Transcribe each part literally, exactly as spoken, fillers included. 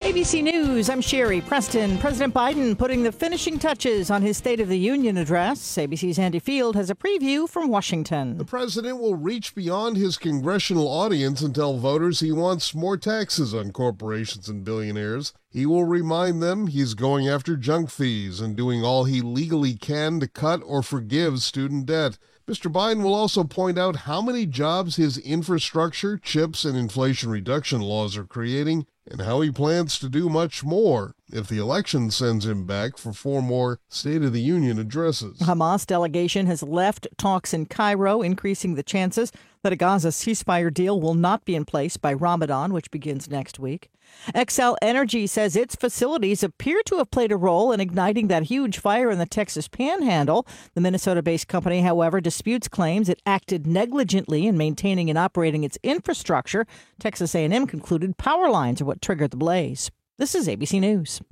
A B C News, I'm Sherry Preston. President Biden putting the finishing touches on his State of the Union address. A B C's Andy Field has a preview from Washington. The president will reach beyond his congressional audience and tell voters he wants more taxes on corporations and billionaires. He will remind them he's going after junk fees and doing all he legally can to cut or forgive student debt. Mister Biden will also point out how many jobs his infrastructure, chips, and inflation reduction laws are creating, and how he plans to do much more if the election sends him back for four more State of the Union addresses. Hamas delegation has left talks in Cairo, increasing the chances that a Gaza ceasefire deal will not be in place by Ramadan, which begins next week. Xcel Energy says its facilities appear to have played a role in igniting that huge fire in the Texas Panhandle. The Minnesota-based company, however, disputes claims it acted negligently in maintaining and operating its infrastructure. Texas A and M concluded power lines are what triggered the blaze. This is A B C News.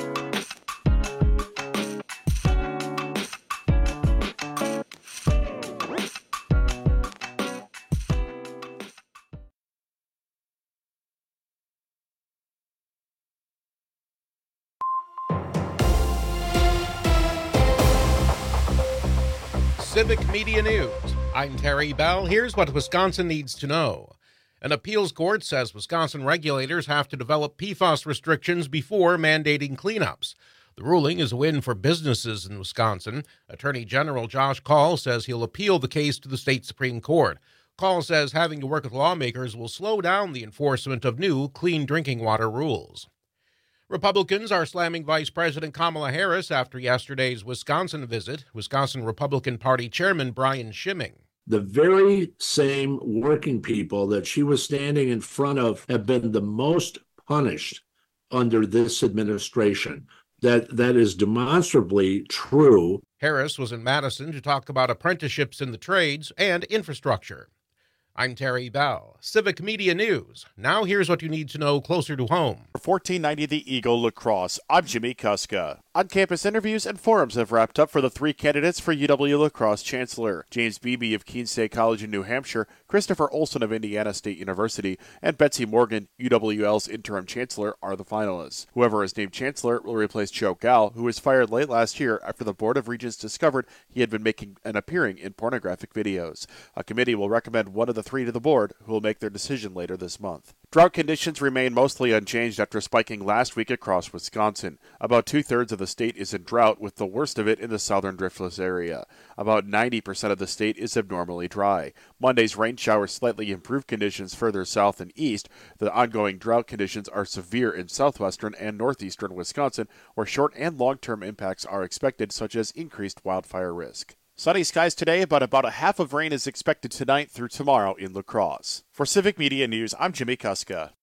Civic Media News. I'm Terry Bell. Here's what Wisconsin needs to know. An appeals court says Wisconsin regulators have to develop P FAS restrictions before mandating cleanups. The ruling is a win for businesses in Wisconsin. Attorney General Josh Kaul says he'll appeal the case to the state Supreme Court. Kaul says having to work with lawmakers will slow down the enforcement of new clean drinking water rules. Republicans are slamming Vice President Kamala Harris after yesterday's Wisconsin visit. Wisconsin Republican Party Chairman Brian Schimming. The very same working people that she was standing in front of have been the most punished under this administration. That that is demonstrably true. Harris was in Madison to talk about apprenticeships in the trades and infrastructure. I'm Terry Bell, Civic Media News. Now here's what you need to know closer to home. For fourteen ninety The Eagle Lacrosse, I'm Jimmy Kuska. On-campus interviews and forums have wrapped up for the three candidates for U W Lacrosse Chancellor. James Beebe of Keene State College in New Hampshire, Christopher Olson of Indiana State University, and Betsy Morgan, U W L's interim chancellor, are the finalists. Whoever is named chancellor will replace Joe Gall, who was fired late last year after the Board of Regents discovered he had been making and appearing in pornographic videos. A committee will recommend one of the three to the board, who will make their decision later this month. Drought conditions remain mostly unchanged after spiking last week across Wisconsin. About two-thirds of the state is in drought, with the worst of it in the southern driftless area. About ninety percent of the state is abnormally dry. Monday's rain showers slightly improved conditions further south and east. The ongoing drought conditions are severe in southwestern and northeastern Wisconsin, where short and long-term impacts are expected, such as increased wildfire risk. Sunny skies today, but about a half of rain is expected tonight through tomorrow in La Crosse. For Civic Media News, I'm Jimmy Kuska.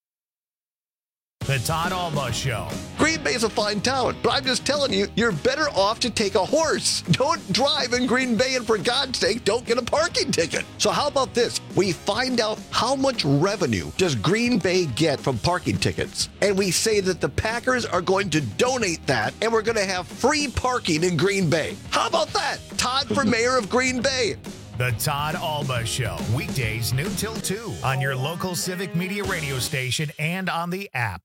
The Todd Alba Show. Green Bay's a fine town, but I'm just telling you, you're better off to take a horse. Don't drive in Green Bay, and for God's sake, don't get a parking ticket. So how about this? We find out how much revenue does Green Bay get from parking tickets, and we say that the Packers are going to donate that, and we're going to have free parking in Green Bay. How about that? Todd for mayor of Green Bay. The Todd Alba Show, weekdays noon till two on your local Civic Media radio station and on the app.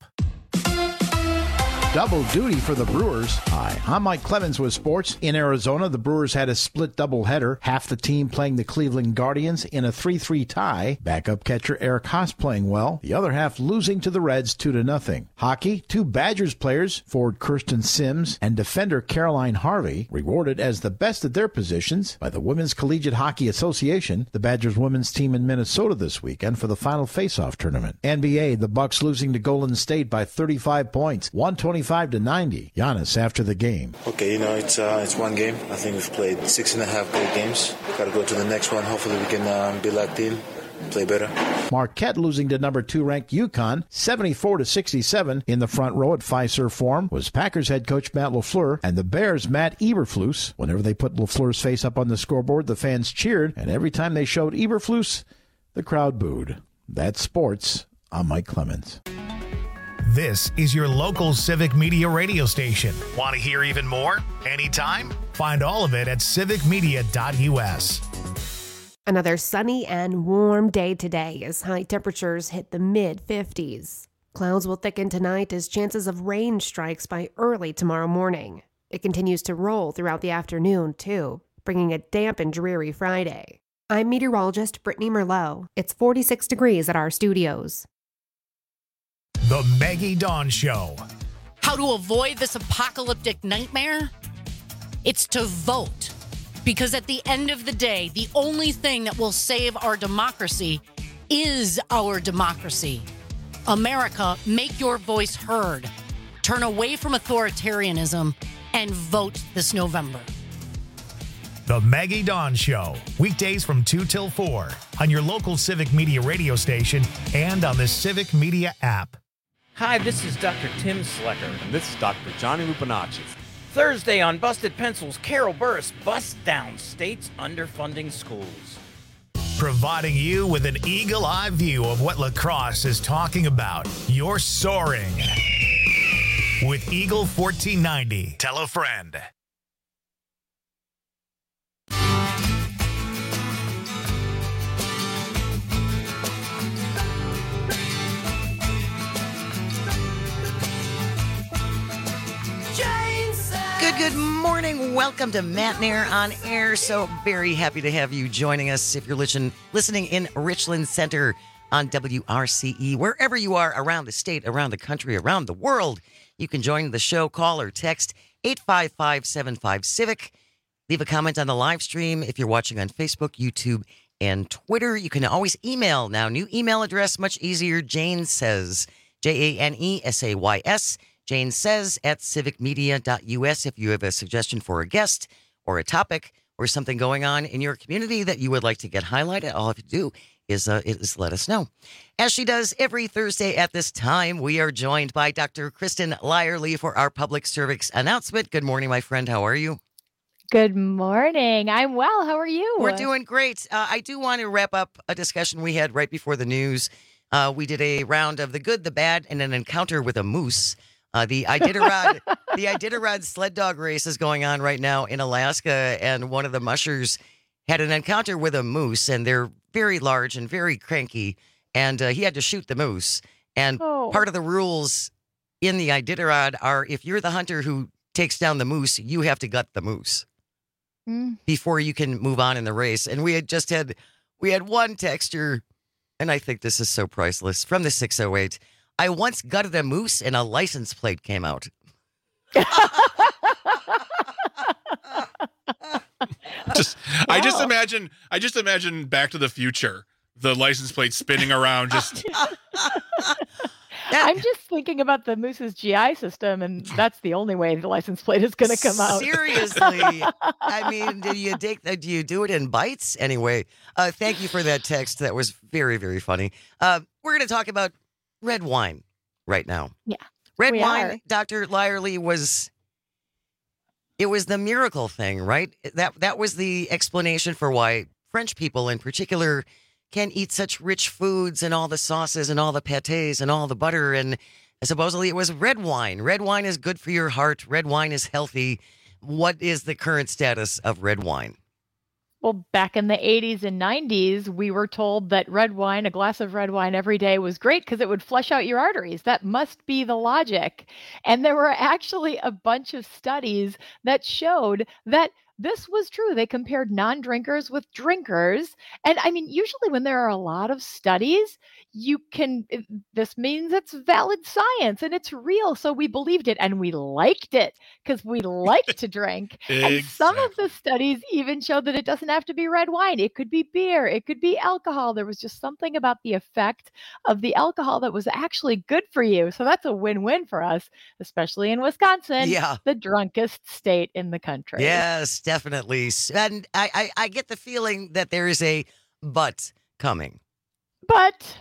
Double duty for the Brewers. Hi, I'm Mike Clemens with sports. In Arizona, the Brewers had a split doubleheader. Half the team playing the Cleveland Guardians in a three three tie. Backup catcher Eric Haas playing well. The other half losing to the Reds two to nothing. Hockey, two Badgers players, forward Kirsten Sims and defender Caroline Harvey, rewarded as the best at their positions by the Women's Collegiate Hockey Association. The Badgers women's team in Minnesota this weekend for the final face-off tournament. N B A, the Bucks losing to Golden State by thirty-five points, one twenty-five to ninety. Giannis after the game. Okay, you know, it's uh, it's one game. I think we've played six and a half great games. Got to go to the next one. Hopefully we can uh, be locked in, play better. Marquette losing to number two ranked UConn, seventy-four to sixty-seven. In the front row at Fiserv Forum was Packers head coach Matt LaFleur and the Bears' Matt Eberflus. Whenever they put LaFleur's face up on the scoreboard, the fans cheered, and every time they showed Eberflus, the crowd booed. That's sports. I'm Mike Clemens. This is your local Civic Media radio station. Want to hear even more? Anytime? Find all of it at civic media dot u s. Another sunny and warm day today as high temperatures hit the mid fifties. Clouds will thicken tonight as chances of rain strikes by early tomorrow morning. It continues to roll throughout the afternoon, too, bringing a damp and dreary Friday. I'm meteorologist Brittany Merlot. It's forty-six degrees at our studios. The Maggie Dawn Show. How to avoid this apocalyptic nightmare? It's to vote. Because at the end of the day, the only thing that will save our democracy is our democracy. America, make your voice heard. Turn away from authoritarianism and vote this November. The Maggie Dawn Show. Weekdays from two till four on your local Civic Media radio station and on the Civic Media app. Hi, this is Doctor Tim Slecker. And this is Doctor Johnny Lupinacci. Thursday on Busted Pencils, Carol Burris busts down states underfunding schools. Providing you with an eagle-eye view of what lacrosse is talking about. You're soaring with Eagle fourteen ninety. Tell a friend. Good, good morning. Welcome to Matt Nair on Air. So very happy to have you joining us. If you're listen, listening in Richland Center on W R C E, wherever you are around the state, around the country, around the world, you can join the show. Call or text eight five five, seven five, civic. Leave a comment on the live stream. If you're watching on Facebook, YouTube, and Twitter, you can always email now. New email address, much easier. Jane Says, J A N E S A Y S. Jane Says at civic media dot U S if you have a suggestion for a guest or a topic or something going on in your community that you would like to get highlighted. All you have to do is, uh, is let us know. As she does every Thursday at this time, we are joined by Doctor Kristen Lyerly for our public service announcement. Good morning, my friend. How are you? Good morning. I'm well. How are you? We're doing great. Uh, I do want to wrap up a discussion we had right before the news. Uh, we did a round of the good, the bad, and an encounter with a moose. Uh, the Iditarod, the Iditarod sled dog race is going on right now in Alaska, and one of the mushers had an encounter with a moose, and they're very large and very cranky, and uh, he had to shoot the moose. And oh. part of the rules in the Iditarod are if you're the hunter who takes down the moose, you have to gut the moose mm. before you can move on in the race. And we had just had, we had one texter, and I think this is so priceless, from the six oh eight. I once gutted a moose and a license plate came out. just, wow. I just imagine, I just imagine Back to the Future, the license plate spinning around. Just, I'm just thinking about the moose's G I system, and that's the only way the license plate is going to come out. Seriously, I mean, do you take, do you do it in bites anyway? Uh, thank you for that text. That was very, very funny. Uh, we're going to talk about red wine right now. Yeah. Red wine, are. Doctor Lyerly, was, it was the miracle thing, right? That that was the explanation for why French people in particular can eat such rich foods and all the sauces and all the pâtés and all the butter. And supposedly it was red wine. Red wine is good for your heart. Red wine is healthy. What is the current status of red wine? Well, back in the eighties and nineties, we were told that red wine, a glass of red wine every day was great because it would flush out your arteries. That must be the logic. And there were actually a bunch of studies that showed that this was true. They compared non-drinkers with drinkers. And I mean, usually when there are a lot of studies, you can, this means it's valid science and it's real. So we believed it and we liked it because we like to drink. Exactly. And some of the studies even showed that it doesn't have to be red wine. It could be beer. It could be alcohol. There was just something about the effect of the alcohol that was actually good for you. So that's a win-win for us, especially in Wisconsin, yeah. the drunkest state in the country. Yes, definitely. And I, I, I get the feeling that there is a but coming. But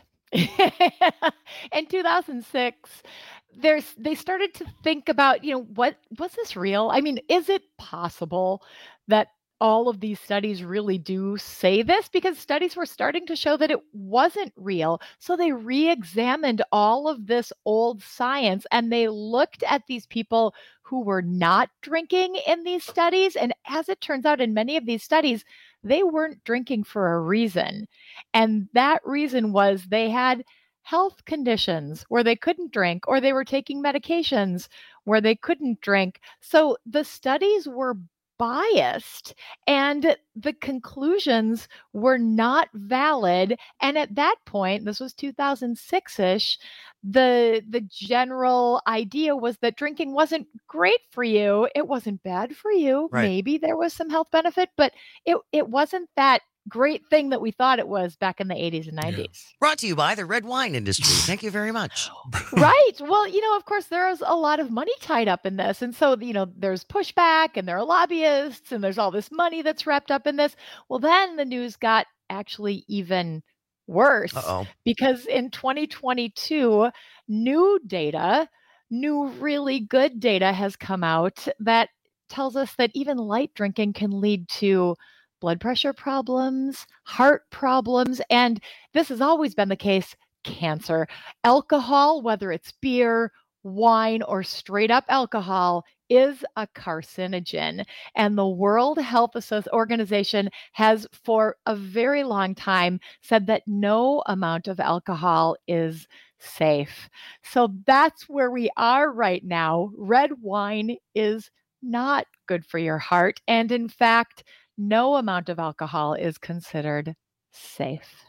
in two thousand six, there's they started to think about, you know, what was this real? I mean, is it possible that all of these studies really do say this? Because studies were starting to show that it wasn't real. So they re-examined all of this old science and they looked at these people who were not drinking in these studies. And as it turns out, in many of these studies, they weren't drinking for a reason. And that reason was they had health conditions where they couldn't drink, or they were taking medications where they couldn't drink. So the studies were biased and the conclusions were not valid. And at that point, this was two thousand six-ish, the the general idea was that drinking wasn't great for you. It wasn't bad for you. Right. Maybe there was some health benefit, but it, it wasn't that great thing that we thought it was back in the eighties and nineties. Brought to you by the red wine industry. Thank you very much. Right. Well, you know, of course, there's a lot of money tied up in this. And so, you know, there's pushback and there are lobbyists and there's all this money that's wrapped up in this. Well, then the news got actually even worse. Uh-oh. Because in twenty twenty-two, new data, new really good data has come out that tells us that even light drinking can lead to blood pressure problems, heart problems, and this has always been the case, cancer. Alcohol, whether it's beer, wine, or straight up alcohol, is a carcinogen. And the World Health Organization has for a very long time said that no amount of alcohol is safe. So that's where we are right now. Red wine is not good for your heart. And in fact, no amount of alcohol is considered safe.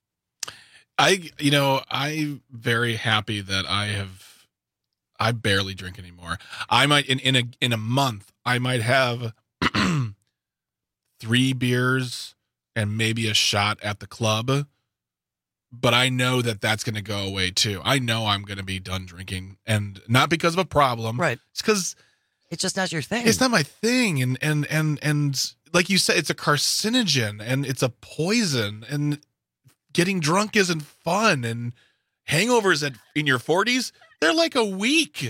I, you know, I'm very happy that I have, I barely drink anymore. I might, in, in a, in a month, I might have three beers and maybe a shot at the club, but I know that that's going to go away too. I know I'm going to be done drinking, and not because of a problem. Right. It's because it's just not your thing. It's not my thing. And, and, and, and like you said, it's a carcinogen and it's a poison, and getting drunk isn't fun. And hangovers at, in your forties, they're like a week.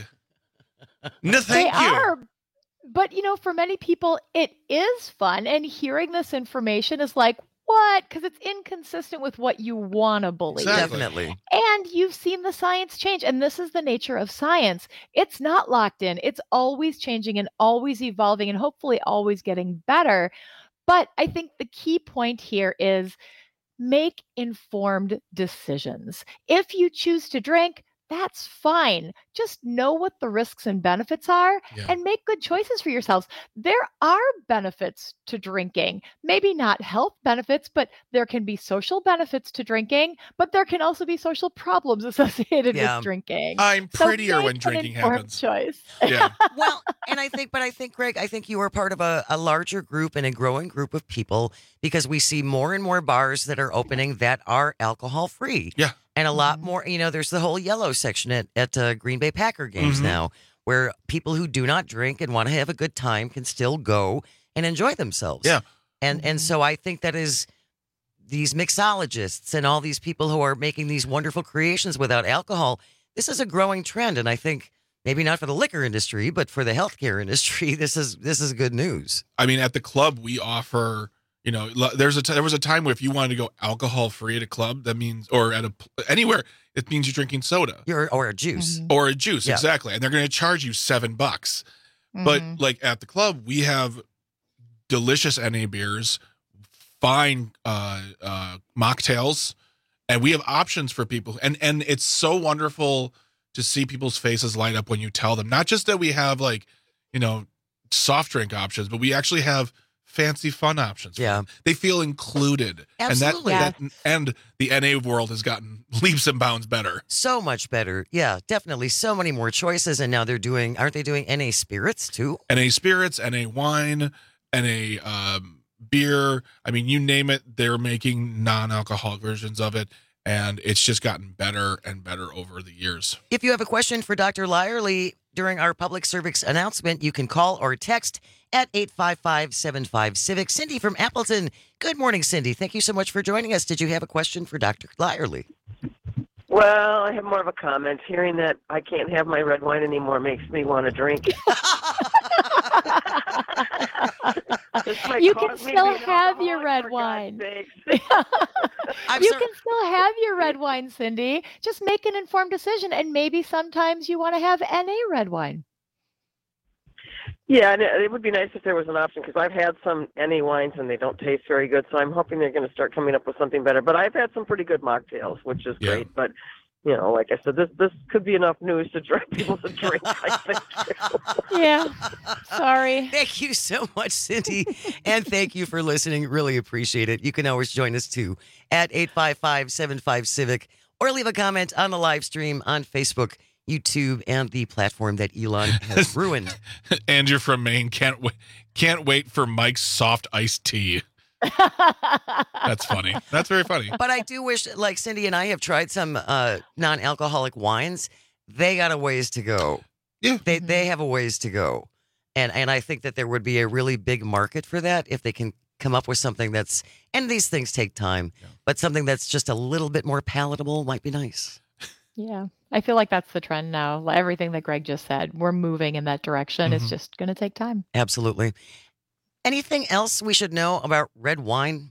No, thank they you. Are, but, you know, for many people, it is fun. And hearing this information is like, what? Because it's inconsistent with what you want to believe. Exactly. Definitely. And you've seen the science change. And this is the nature of science. It's not locked in. It's always changing and always evolving and hopefully always getting better. But I think the key point here is make informed decisions. If you choose to drink, that's fine. Just know what the risks and benefits are Yeah. and make good choices for yourselves. There are benefits to drinking. Maybe not health benefits, but there can be social benefits to drinking, but there can also be social problems associated Yeah. with drinking. I'm So prettier make when an drinking informed happens. Choice. Yeah. Well, and I think, but I think, Greg, I think you are part of a, a larger group and a growing group of people, because we see more and more bars that are opening that are alcohol free. Yeah. And a lot more, you know, there's the whole yellow section at, at uh, Green Bay Packer games Mhm. now, where people who do not drink and want to have a good time can still go and enjoy themselves. Yeah. And and so I think that is these mixologists and all these people who are making these wonderful creations without alcohol. This is a growing trend, and I think maybe not for the liquor industry, but for the healthcare industry, this is this is good news. I mean, at the club, we offer, you know, lo- there's a t- there was a time where if you wanted to go alcohol free at a club, that means, or at a pl- anywhere, it means you're drinking soda You're, or a juice. or a juice, Yeah. exactly, and they're going to charge you seven bucks. But Mhm. like at the club, we have delicious N A beers, fine uh, uh, mocktails, and we have options for people. And and it's so wonderful to see people's faces light up when you tell them, not just that we have like, you know, soft drink options, but we actually have fancy fun options. for Yeah. them. They feel included. Absolutely. And that, that and the N A world has gotten leaps and bounds better. So much better. Yeah, definitely. So many more choices. And now they're doing, aren't they doing N A spirits too? N A spirits, N A wine, N A um, beer. I mean, you name it, they're making non-alcoholic versions of it. And it's just gotten better and better over the years. If you have a question for Doctor Lyerly during our public service announcement, you can call or text at eight five five, seven five, civic. Cindy from Appleton. Good morning, Cindy. Thank you so much for joining us. Did you have a question for Doctor Lyerly? Well, I have more of a comment. Hearing that I can't have my red wine anymore makes me want to drink. This might You can cause me still to be an have your alcoholic, red for wine. God's sakes. I'm you sorry. can still have your red wine, Cindy. Just make an informed decision, and maybe sometimes you want to have N A red wine. Yeah, and it it would be nice if there was an option, because I've had some N A wines and they don't taste very good, so I'm hoping they're going to start coming up with something better. But I've had some pretty good mocktails, which is Yeah. great. But you know, like I said, this this could be enough news to drive people to drink, I think. Yeah. Sorry. Thank you so much, Cindy. And thank you for listening. Really appreciate it. You can always join us, too, at eight five five, seven five, Civic, or leave a comment on the live stream on Facebook, YouTube, and the platform that Elon has ruined. Andrew from Maine can't wait, can't wait for Mike's soft iced tea. That's funny. That's very funny. But I do wish, like Cindy and I have tried some uh, non-alcoholic wines. They got a ways to go. Yeah. They they have a ways to go. And and I think that there would be a really big market for that if they can come up with something that's, and these things take time, yeah. but something that's just a little bit more palatable might be nice. Yeah. I feel like that's the trend now. Everything that Greg just said, we're moving in that direction. Mm-hmm. It's just going to take time. Absolutely. Anything else we should know about red wine?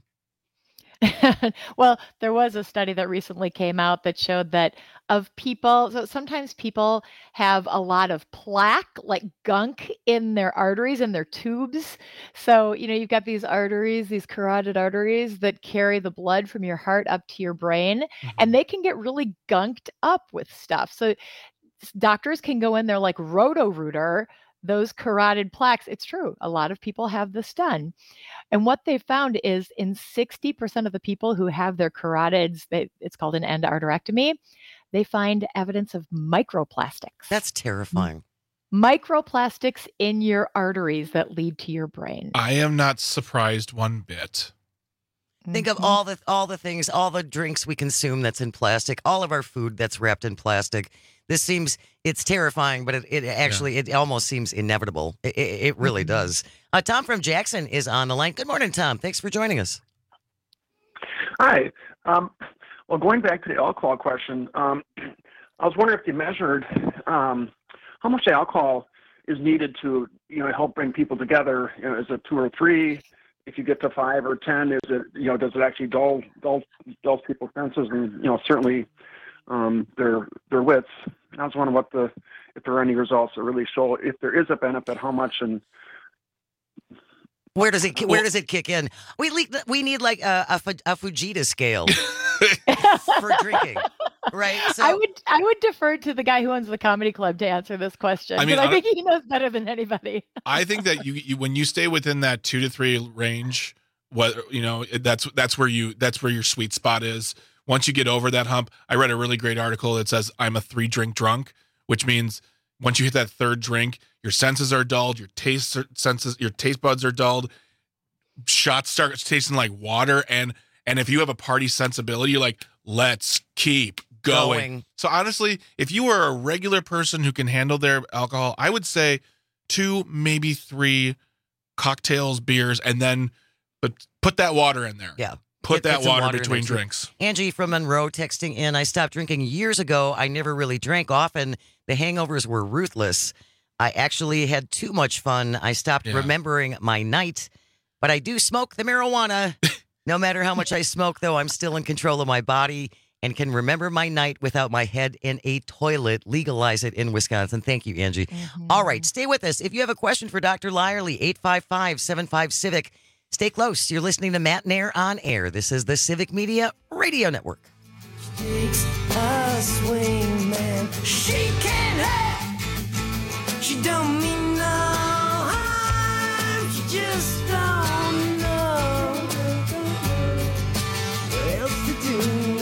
Well, there was a study that recently came out that showed that of people, so sometimes people have a lot of plaque, like gunk in their arteries and their tubes. So, you know, you've got these arteries, these carotid arteries that carry the blood from your heart up to your brain, mm-hmm. and they can get really gunked up with stuff. So doctors can go in there like Roto-Rooter those carotid plaques. It's true. A lot of people have this done. And what they found is in sixty percent of the people who have their carotids, they, it's called an endarterectomy, they find evidence of microplastics. That's terrifying. Microplastics in your arteries that lead to your brain. I am not surprised one bit. Think of all the all the things, all the drinks we consume that's in plastic, all of our food that's wrapped in plastic. This seems, it's terrifying, but it, it actually, yeah. it almost seems inevitable. It, it, it really mm-hmm. does. Uh, Tom from Jackson is on the line. Good morning, Tom. Thanks for joining us. Hi. Um, well, going back to the alcohol question, um, I was wondering if you measured um, how much alcohol is needed to, you know, help bring people together. You know, is it two or three? If you get to five or ten, is it, you know, does it actually dull dull dull people's senses and, you know, certainly um, their their wits? I was wondering what the if there are any results that really show if there is a benefit, how much, and where does it where does it kick in? We we need like a a, a Fujita scale for drinking. Right. So I would I would defer to the guy who owns the comedy club to answer this question. I mean, I think he knows better than anybody. I think that you, you when you stay within that two to three range, what you know, that's that's where you that's where your sweet spot is. Once you get over that hump, I read a really great article that says I'm a three drink drunk, which means once you hit that third drink, your senses are dulled, your taste senses, your taste buds are dulled. Shots start tasting like water, and and if you have a party sensibility, you're like, let's keep Going. going. So honestly, if you are a regular person who can handle their alcohol, I would say two, maybe three cocktails, beers, and then but put that water in there. Yeah. Put Get, that water, water between drinks. Angie from Monroe texting in, I stopped drinking years ago. I never really drank often. The hangovers were ruthless. I actually had too much fun. I stopped yeah. remembering my night, but I do smoke the marijuana. No matter how much I smoke, though, I'm still in control of my body and can remember my night without my head in a toilet. Legalize it in Wisconsin. Thank you, Angie. Mm-hmm. All right, stay with us. If you have a question for Doctor Lyerly, eight five five, seven five, Civic. Stay close. You're listening to Matt Nair on Air. This is the Civic Media Radio Network. Takes a swing, man. She can't have. She don't mean no harm. She just don't know what else to do.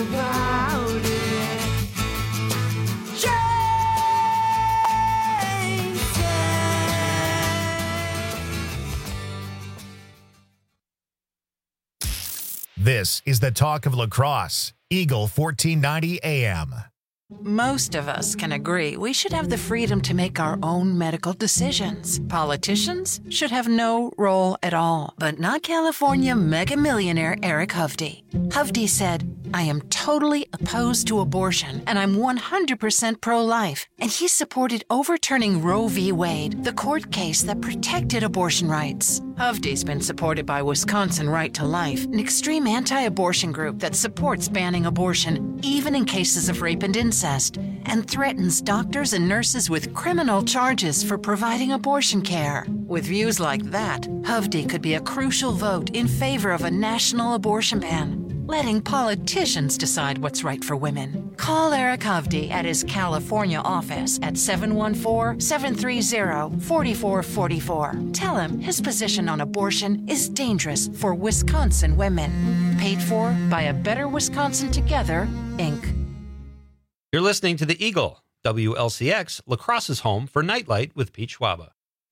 This is the talk of La Crosse, Eagle fourteen ninety A M. Most of us can agree we should have the freedom to make our own medical decisions. Politicians should have no role at all, but not California mega millionaire Eric Hovde. Hovde said, I am totally opposed to abortion, and I'm one hundred percent pro-life. And he supported overturning Roe v. Wade, the court case that protected abortion rights. Hovde's been supported by Wisconsin Right to Life, an extreme anti-abortion group that supports banning abortion, even in cases of rape and incest, and threatens doctors and nurses with criminal charges for providing abortion care. With views like that, Hovde could be a crucial vote in favor of a national abortion ban, letting politicians decide what's right for women. Call Eric Hovde at his California office at seven one four, seven three zero, four four four four. Tell him his position on abortion is dangerous for Wisconsin women. Paid for by A Better Wisconsin Together, Incorporated. You're listening to The Eagle, W L C X, La Crosse's home for Nightlight with Pete Schwaba.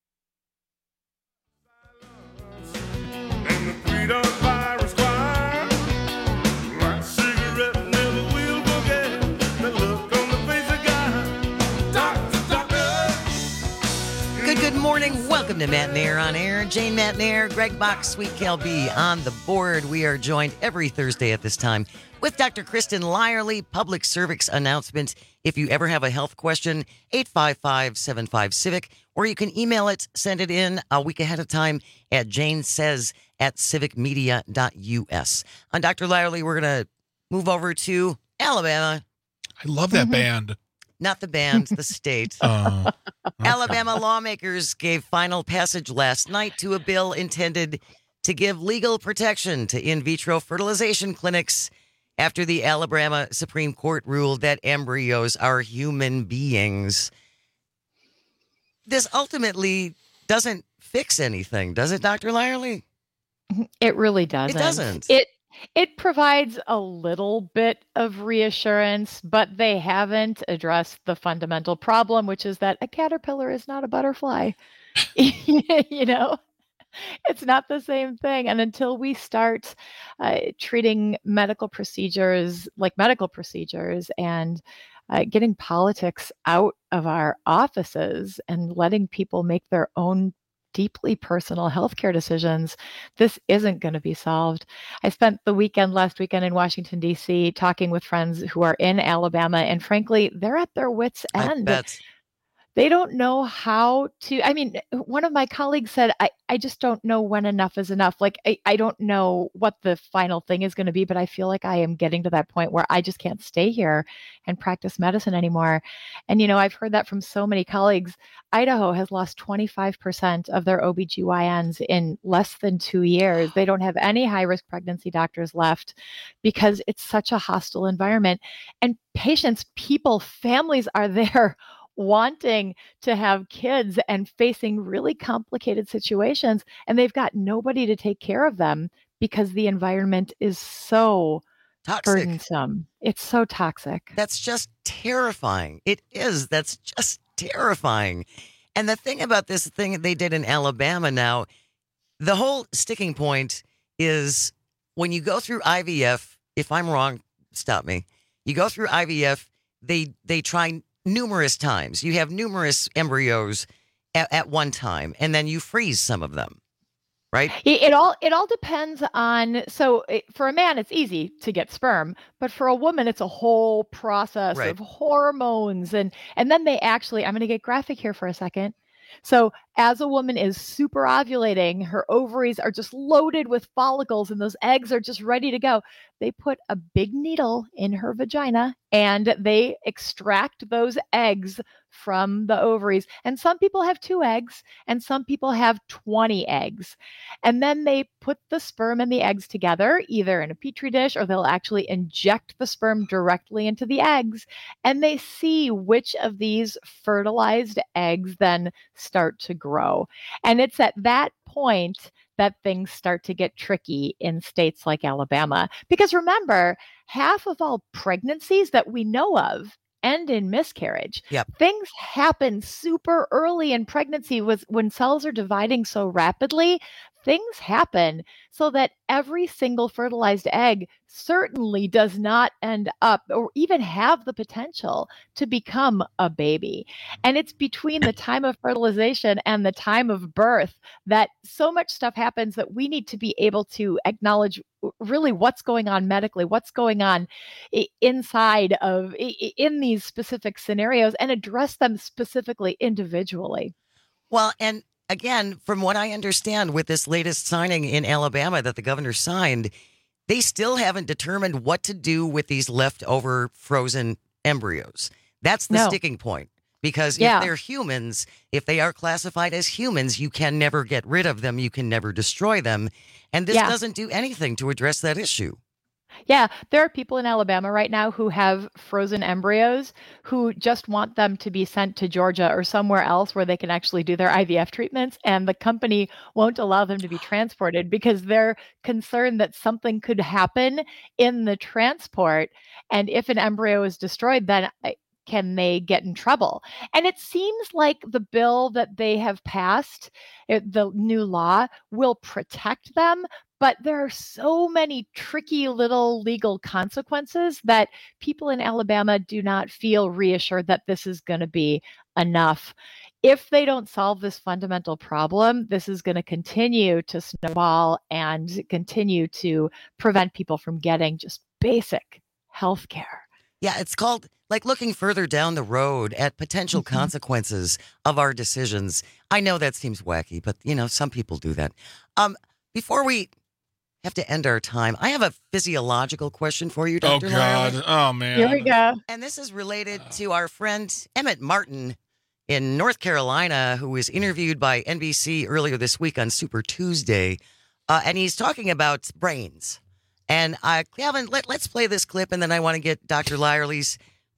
Good, good morning. Welcome to Matt and Air on Air. Jane Matt and Air, Greg Bach, Sweet Cal B on the board. We are joined every Thursday at this time with Doctor Kristen Lyerly. Public service announcement. If you ever have a health question, eight five five, seven five, civic, or you can email it, send it in a week ahead of time at janesays at civic media dot u s. On Doctor Lyerly, we're going to move over to Alabama. I love that mm-hmm. band. Not the band, the state. Oh, okay. Alabama lawmakers gave final passage last night to a bill intended to give legal protection to in vitro fertilization clinics after the Alabama Supreme Court ruled that embryos are human beings. This ultimately doesn't fix anything, does it, Doctor Lyerly? It really doesn't. It doesn't. It It provides a little bit of reassurance, but they haven't addressed the fundamental problem, which is that a caterpillar is not a butterfly. You know, it's not the same thing. And until we start uh, treating medical procedures like medical procedures and uh, getting politics out of our offices and letting people make their own deeply personal healthcare decisions, this isn't going to be solved. I spent the weekend last weekend in Washington, D C, talking with friends who are in Alabama, and frankly, they're at their wits' end. I bet. They don't know how to. I mean, one of my colleagues said, I, I just don't know when enough is enough. Like, I, I don't know what the final thing is going to be, but I feel like I am getting to that point where I just can't stay here and practice medicine anymore. And, you know, I've heard that from so many colleagues. Idaho has lost twenty-five percent of their O B G Y Ns in less than two years. They don't have any high-risk pregnancy doctors left because it's such a hostile environment. And patients, people, families are there wanting to have kids and facing really complicated situations, and they've got nobody to take care of them because the environment is so toxic. Burdensome. It's so toxic. That's just terrifying. It is. That's just terrifying. And the thing about this thing they did in Alabama now, the whole sticking point is when you go through I V F, if I'm wrong, stop me. You go through I V F, they they try numerous times. You have numerous embryos at, at one time, and then you freeze some of them, right? It, it all it all depends on. So it, for a man, it's easy to get sperm, but for a woman, it's a whole process Right. of hormones, and and then they actually. I'm going to get graphic here for a second. So as a woman is super ovulating, her ovaries are just loaded with follicles and those eggs are just ready to go. They put a big needle in her vagina and they extract those eggs from the ovaries. And some people have two eggs and some people have twenty eggs. And then they put the sperm and the eggs together, either in a petri dish or they'll actually inject the sperm directly into the eggs. And they see which of these fertilized eggs then start to grow. And it's at that point that things start to get tricky in states like Alabama. Because remember, half of all pregnancies that we know of end in miscarriage. Yep. Things happen super early in pregnancy with when cells are dividing so rapidly. Things happen so that every single fertilized egg certainly does not end up or even have the potential to become a baby. And it's between the time of fertilization and the time of birth that so much stuff happens that we need to be able to acknowledge really what's going on medically, what's going on inside of in these specific scenarios and address them specifically individually. Well, and again, from what I understand with this latest signing in Alabama that the governor signed, they still haven't determined what to do with these leftover frozen embryos. That's the No. sticking point. Because Yeah. if they're humans, if they are classified as humans, you can never get rid of them. You can never destroy them. And this Yeah. doesn't do anything to address that issue. Yeah, there are people in Alabama right now who have frozen embryos who just want them to be sent to Georgia or somewhere else where they can actually do their I V F treatments. And the company won't allow them to be transported because they're concerned that something could happen in the transport. And if an embryo is destroyed, then can they get in trouble? And it seems like the bill that they have passed, it, the new law, will protect them. But there are so many tricky little legal consequences that people in Alabama do not feel reassured that this is going to be enough. If they don't solve this fundamental problem, this is going to continue to snowball and continue to prevent people from getting just basic health care. Yeah, it's called like looking further down the road at potential mm-hmm. consequences of our decisions. I know that seems wacky, but, you know, some people do that. Um, before we have to end our time, I have a physiological question for you, Doctor Oh, God. Lyle. Oh, man. Here we go. And this is related to our friend Emmett Martin in North Carolina, who was interviewed by N B C earlier this week on Super Tuesday. Uh, and he's talking about brains. And uh, Calvin, let, let's play this clip, and then I want to get Doctor Lyerly's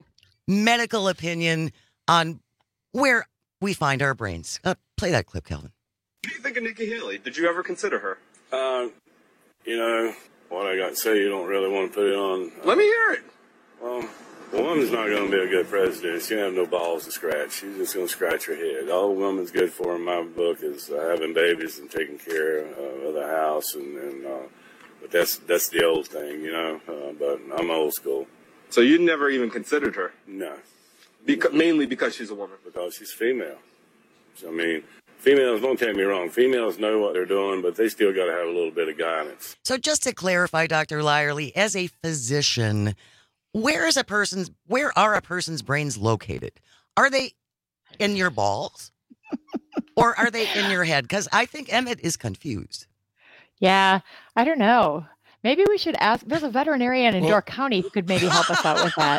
medical opinion on where we find our brains. Uh, play that clip, Calvin. What do you think of Nikki Haley? Did you ever consider her? Uh, you know, what I got to say, you don't really want to put it on. Uh, Let me hear it. Well, the woman's not going to be a good president. She don't have no balls to scratch. She's just going to scratch her head. All a woman's good for in my book is uh, having babies and taking care uh, of the house. And, and uh, but that's that's the old thing, you know. Uh, but I'm old school. So you never even considered her? No. Beca- mainly because she's a woman? Because she's female. So, I mean, females, don't take me wrong, females know what they're doing, but they still got to have a little bit of guidance. So just to clarify, Doctor Lyerly, as a physician, where is a person's, where are a person's brains located? Are they in your balls or are they in your head? Because I think Emmett is confused. Yeah, I don't know. Maybe we should ask. There's a veterinarian in Well- York County who could maybe help us out with that.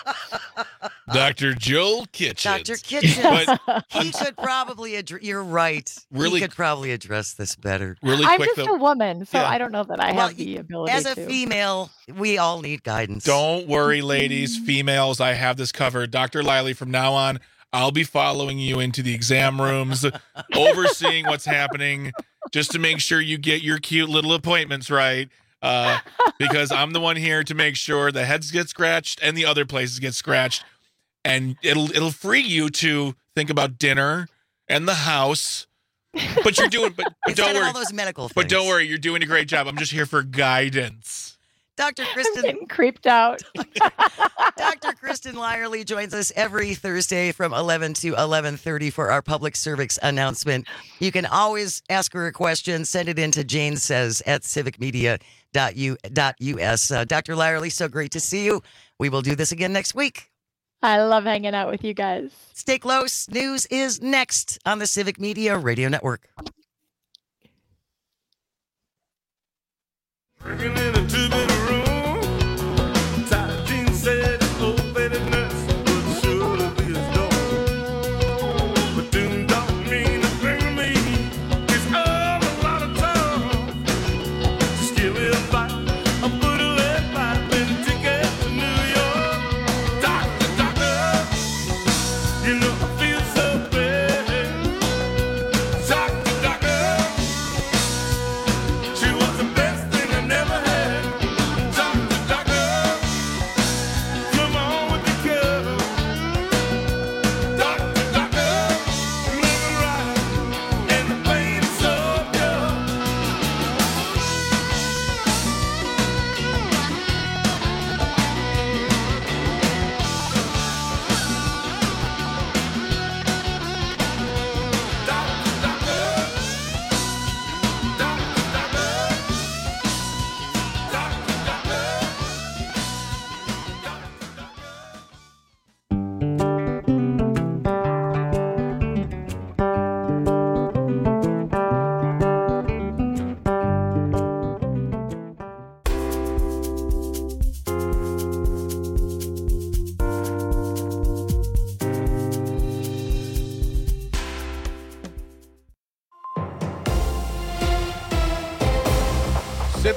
Doctor Joel Kitchens. Doctor Kitchens, But he could probably address, you're right. Really- he could probably address this better. really I'm quick, just though. a woman, so Yeah. I don't know that I Well, have the ability As a to. female, we all need guidance. Don't worry, ladies, females. I have this covered. Doctor Lyerly, from now on, I'll be following you into the exam rooms, overseeing what's happening, just to make sure you get your cute little appointments right. Uh, because I'm the one here to make sure the heads get scratched and the other places get scratched, and it'll it'll free you to think about dinner and the house. But you're doing, but, but Instead don't of worry, all those medical things. but don't worry, you're doing a great job. I'm just here for guidance. Doctor I'm Kristen, getting creeped out. Doctor Kristen Lyerly joins us every Thursday from eleven to eleven thirty for our public service announcement. You can always ask her a question. Send it in to Jane Says at civic media dot u dot u s. Uh, Doctor Lyerly, so great to see you. We will do this again next week. I love hanging out with you guys. Stay close. News is next on the Civic Media Radio Network. Working in a two-bedroom room. Tight jeans said his old faded nurse would surely be his dog. But doom don't mean a thing to me. It's all a lot of time. Just give me a fight. I'll put a lead pipe in a ticket to New York. Doctor, doctor, you know I feel so bad. Doctor, doctor, she was the best thing I never had.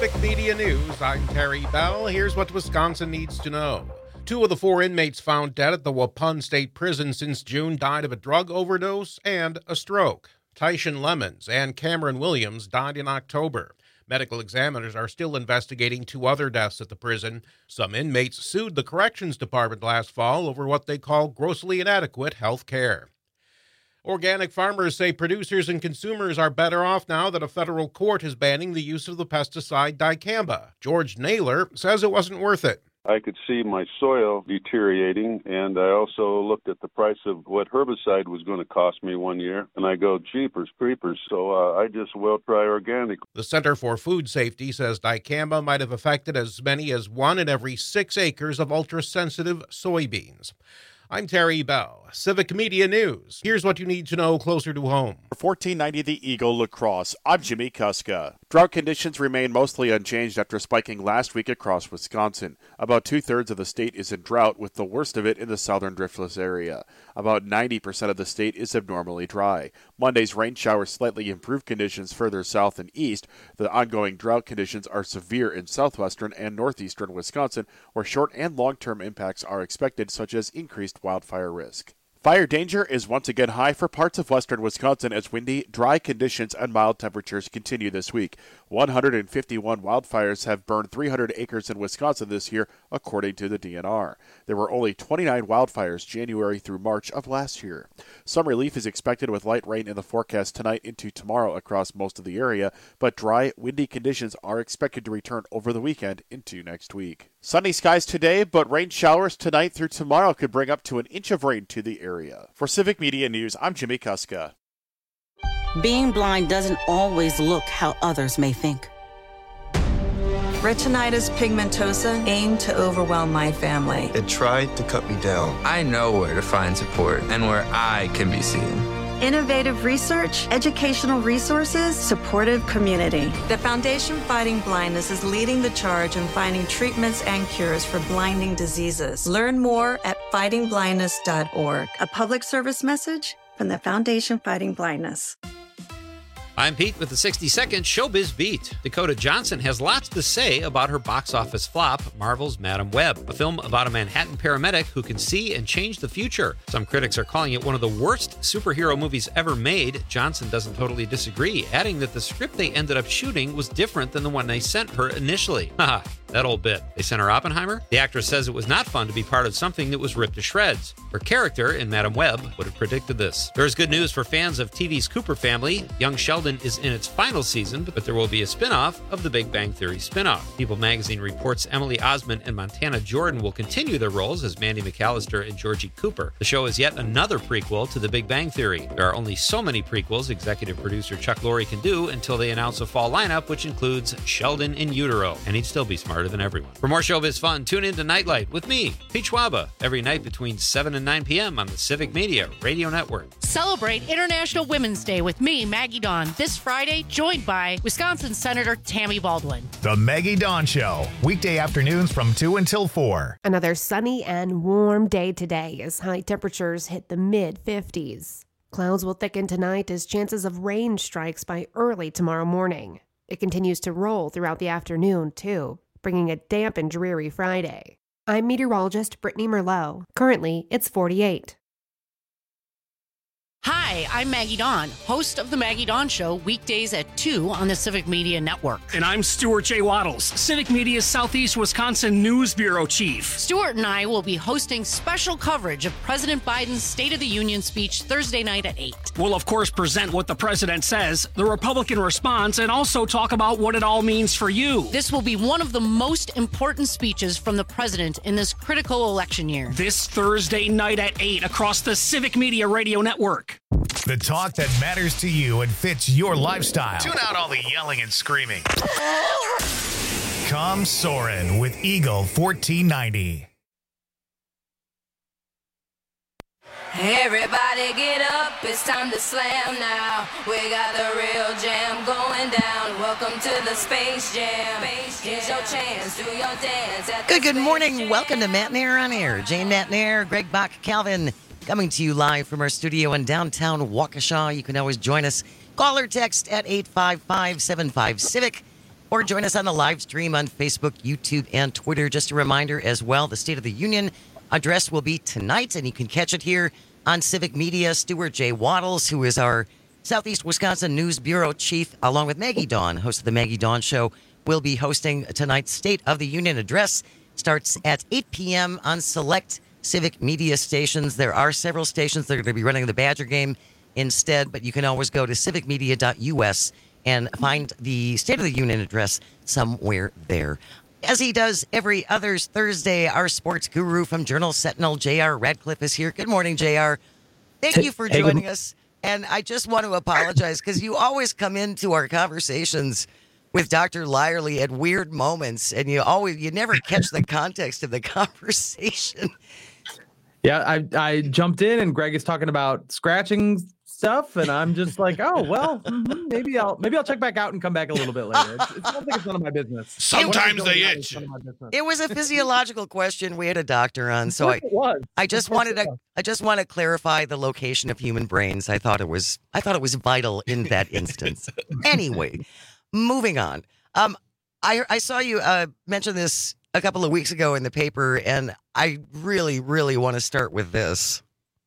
Civic Media News, I'm Terry Bell. Here's what Wisconsin needs to know. Two of the four inmates found dead at the Waupun State Prison since June died of a drug overdose and a stroke. Tyshawn Lemons and Cameron Williams died in October. Medical examiners are still investigating two other deaths at the prison. Some inmates sued the Corrections Department last fall over what they call grossly inadequate health care. Organic farmers say producers and consumers are better off now that a federal court is banning the use of the pesticide dicamba. George Naylor says it wasn't worth it. I could see my soil deteriorating, and I also looked at the price of what herbicide was going to cost me one year, and I go, jeepers creepers, so uh, I just will try organic. The Center for Food Safety says dicamba might have affected as many as one in every six acres of ultra-sensitive soybeans. I'm Terry Bell, Civic Media News. Here's what you need to know closer to home. For fourteen ninety The Eagle Lacrosse, I'm Jimmy Kuska. Drought conditions remain mostly unchanged after spiking last week across Wisconsin. About two-thirds of the state is in drought, with the worst of it in the southern driftless area. About ninety percent of the state is abnormally dry. Monday's rain showers slightly improved conditions further south and east. The ongoing drought conditions are severe in southwestern and northeastern Wisconsin, where short and long-term impacts are expected, such as increased wildfire risk. Fire danger is once again high for parts of western Wisconsin as windy, dry conditions and mild temperatures continue this week. one hundred fifty-one wildfires have burned three hundred acres in Wisconsin this year, according to the D N R. There were only twenty-nine wildfires January through March of last year. Some relief is expected with light rain in the forecast tonight into tomorrow across most of the area, but dry, windy conditions are expected to return over the weekend into next week. Sunny skies today, but rain showers tonight through tomorrow could bring up to an inch of rain to the area. For Civic Media News, I'm Jimmy Kuska. Being blind doesn't always look how others may think. Retinitis pigmentosa aimed to overwhelm my family. It tried to cut me down. I know where to find support and where I can be seen. Innovative research, educational resources, supportive community. The Foundation Fighting Blindness is leading the charge in finding treatments and cures for blinding diseases. Learn more at fighting blindness dot org. A public service message from the Foundation Fighting Blindness. I'm Pete with the sixty second Showbiz Beat. Dakota Johnson has lots to say about her box office flop, Marvel's Madam Web, a film about a Manhattan paramedic who can see and change the future. Some critics are calling it one of the worst superhero movies ever made. Johnson doesn't totally disagree, adding that the script they ended up shooting was different than the one they sent her initially. Haha, that old bit. They sent her Oppenheimer? The actress says it was not fun to be part of something that was ripped to shreds. Her character in Madam Web would have predicted this. There is good news for fans of T V's Cooper Family. Young Sheldon is in its final season, but there will be a spin-off of the Big Bang Theory spin-off. People magazine reports Emily Osment and Montana Jordan will continue their roles as Mandy McAllister and Georgie Cooper. The show is yet another prequel to the Big Bang Theory. There are only so many prequels executive producer Chuck Lorre can do until they announce a fall lineup, which includes Sheldon in utero, and he'd still be smarter than everyone. For more Showbiz fun, tune in to Nightlight with me, Pete Schwaba, every night between seven and nine p.m. on the Civic Media Radio Network. Celebrate International Women's Day with me, Maggie Dawn, this Friday, joined by Wisconsin Senator Tammy Baldwin. The Maggie Dawn Show, weekday afternoons from two until four. Another sunny and warm day today as high temperatures hit the mid fifties. Clouds will thicken tonight as chances of rain strikes by early tomorrow morning. It continues to roll throughout the afternoon, too, bringing a damp and dreary Friday. I'm meteorologist Brittany Merlot. Currently, it's forty-eight. Hi, I'm Maggie Dawn, host of The Maggie Dawn Show, weekdays at two on the Civic Media Network. And I'm Stuart J. Waddles, Civic Media's Southeast Wisconsin News Bureau Chief. Stuart and I will be hosting special coverage of President Biden's State of the Union speech Thursday night at eight. We'll, of course, present what the president says, the Republican response, and also talk about what it all means for you. This will be one of the most important speeches from the president in this critical election year. This Thursday night at eight across the Civic Media Radio Network. The talk that matters to you and fits your lifestyle. Tune out all the yelling and screaming. Come soaring with Eagle fourteen ninety. Everybody get up, it's time to slam now. We got the real jam going down. Welcome to the Space Jam. Here's your chance, do your dance. At Good, good morning. Welcome to Matt Nair on Air. Jane Matt Nair, Greg Bach, Calvin, coming to you live from our studio in downtown Waukesha. You can always join us. Call or text at eight five five, seven five, CIVIC. or join us on the live stream on Facebook, YouTube, and Twitter. Just a reminder as well, the State of the Union address will be tonight, and you can catch it here on Civic Media. Stuart J. Waddles, who is our Southeast Wisconsin News Bureau chief, along with Maggie Dawn, host of the Maggie Dawn Show, will be hosting tonight's State of the Union address. Starts at eight p.m. on select Civic Media stations. There are several stations that are going to be running the Badger game instead, but you can always go to civic media dot u s and find the State of the Union address somewhere there. As he does every other Thursday, our sports guru from Journal Sentinel, J R. Radcliffe, is here. Good morning, J R. Thank you for Hey, good- joining us. And I just want to apologize because you always come into our conversations with Doctor Lyerly at weird moments, and you always you never catch the context of the conversation. Yeah, I I jumped in and Greg is talking about scratching stuff, and I'm just like, oh well, mhm, maybe I'll maybe I'll check back out and come back a little bit later. It's, it's not like it's none of my business. Sometimes Whatever's they going on is itch. none of my business. It was a physiological question. We had a doctor on, so I Of course it was. I just Of course wanted it to was. I just want to clarify the location of human brains. I thought it was I thought it was vital in that instance. Anyway, moving on. Um, I I saw you uh, mention this a couple of weeks ago in the paper, and I really really want to start with this.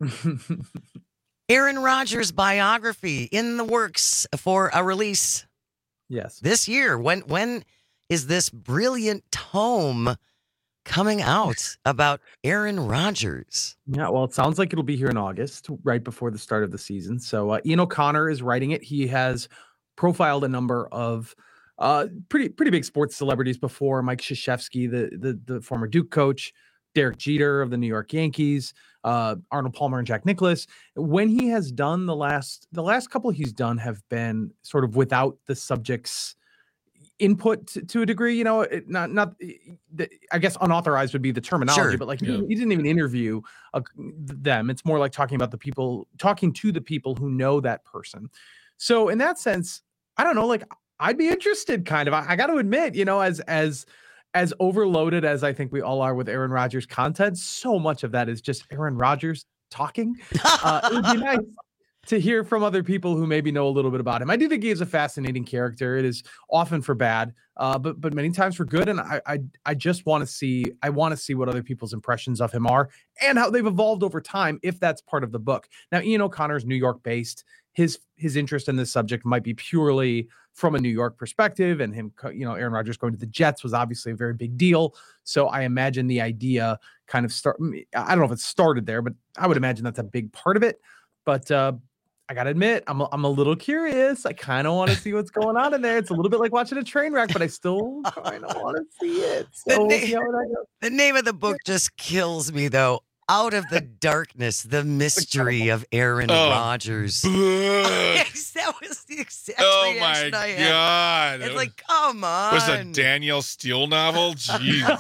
Aaron Rodgers biography in the works for a release. Yes. This year. When when is this brilliant tome coming out about Aaron Rodgers? Yeah, well, it sounds like it'll be here in August, right before the start of the season. So uh, Ian O'Connor is writing it. He has profiled a number of uh, pretty pretty big sports celebrities before. Mike Krzyzewski, the, the the former Duke coach, Derek Jeter of the New York Yankees, uh, Arnold Palmer and Jack Nicklaus. When he has done the last the last couple he's done have been sort of without the subject's input to, to a degree, you know, it, not not the, I guess unauthorized would be the terminology, Sure. but like he, Yeah. didn't- he didn't even interview uh, them. It's more like talking about the people, talking to the people who know that person. So in that sense, I don't know, like I'd be interested kind of. I, I got to admit, you know, as as as overloaded as I think we all are with Aaron Rodgers content, so much of that is just Aaron Rodgers talking. Uh, it would be nice to hear from other people who maybe know a little bit about him. I do think he is a fascinating character. It is often for bad, uh, but but many times for good. And I I, I just want to see I want to see what other people's impressions of him are and how they've evolved over time, if that's part of the book. Now, Ian O'Connor's New York based. His his interest in this subject might be purely from a New York perspective, and him, co- you know, Aaron Rodgers going to the Jets was obviously a very big deal. So I imagine the idea kind of start. I don't know if it started there, but I would imagine that's a big part of it. But uh, I gotta admit, I'm a, I'm a little curious. I kind of want to see what's going on in there. It's a little bit like watching a train wreck, but I still kind of want to see it. So we'll see how that goes. The name of the book just kills me, though. Out of the darkness, the mystery of Aaron Oh. Rodgers. Ugh. that was the exact Oh reaction my I had. God. It's like, come on. Was a Danielle Steele novel? Jeez.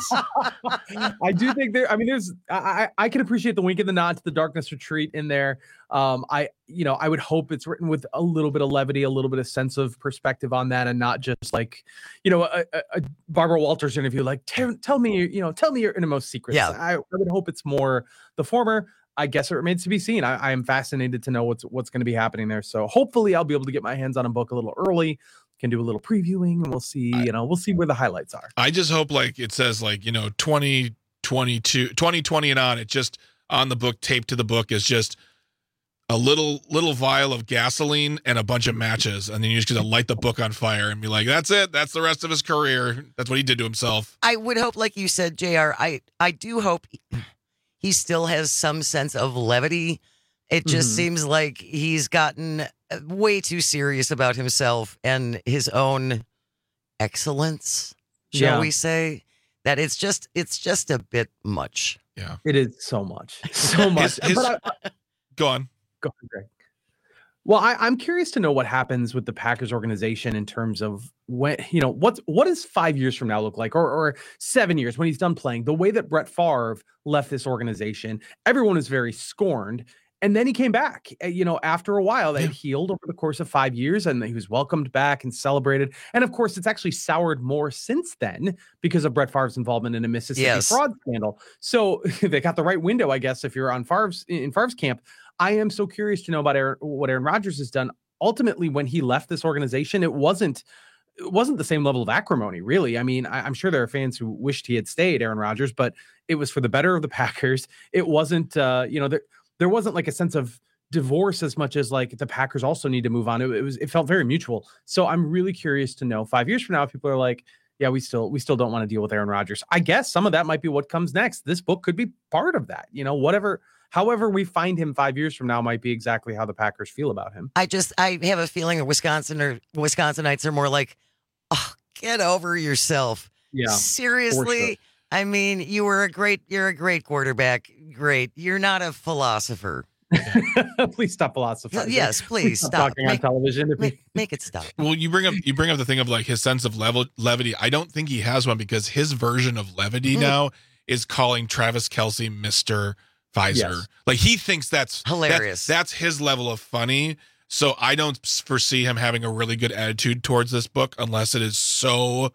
I do think there. I mean, there's. I, I I can appreciate the wink and the nod to the Darkness Retreat in there. Um, I you know I would hope it's written with a little bit of levity, a little bit of sense of perspective on that, and not just like, you know, a, a, a Barbara Walters interview. Like, tell, tell me, you know, tell me your innermost secrets. Yeah. I, I would hope it's more the former. I guess it remains to be seen. I, I am fascinated to know what's what's going to be happening there. So hopefully, I'll be able to get my hands on a book a little early. Can do a little previewing, and we'll see. You know, we'll see where the highlights are. I just hope like it says like, you know, twenty twenty-two, twenty twenty and on. It just on the book, taped to the book is just a little little vial of gasoline and a bunch of matches. And then you're just going to light the book on fire and be like, that's it. That's the rest of his career. That's what he did to himself. I would hope, like you said, J R, I, I do hope he still has some sense of levity. It just Mhm. seems like he's gotten way too serious about himself and his own excellence, shall Yeah. we say, that it's just it's just a bit much. Yeah. It is so much, so much. His- his- But I, Go on. Go ahead, Greg. Well, I, I'm curious to know what happens with the Packers organization in terms of when, you know, what's what does five years from now look like, or or seven years when he's done playing. The way that Brett Favre left this organization, everyone is very scorned. And then he came back, uh, you know, after a while. They healed over the course of five years, and he was welcomed back and celebrated. And of course, it's actually soured more since then because of Brett Favre's involvement in a Mississippi Yes. fraud scandal. So they got the right window, I guess, if you're on Favre's in Favre's camp. I am so curious to know about Aaron, what Aaron Rodgers has done. Ultimately, when he left this organization, it wasn't it wasn't the same level of acrimony, really. I mean, I, I'm sure there are fans who wished he had stayed, Aaron Rodgers, but it was for the better of the Packers. It wasn't, uh, you know, there there wasn't like a sense of divorce as much as like the Packers also need to move on. It, it was, it felt very mutual. So I'm really curious to know five years from now, if people are like, yeah, we still, we still don't want to deal with Aaron Rodgers. I guess some of that might be what comes next. This book could be part of that, you know, whatever, however we find him five years from now might be exactly how the Packers feel about him. I just, I have a feeling that Wisconsin or Wisconsinites are more like, oh, get over yourself. Yeah. Seriously. Sure. I mean, you were a great, you're a great quarterback. Great. You're not a philosopher. Please stop philosophizing. Yes, please stop, stop. talking Make, on television. If make, we- make it stop. Well, you bring up you bring up the thing of like his sense of level levity. I don't think he has one because his version of levity Mm. now is calling Travis Kelce Mister Pfizer. Yes. Like he thinks that's Hilarious. That's, that's his level of funny. So I don't foresee him having a really good attitude towards this book unless it is so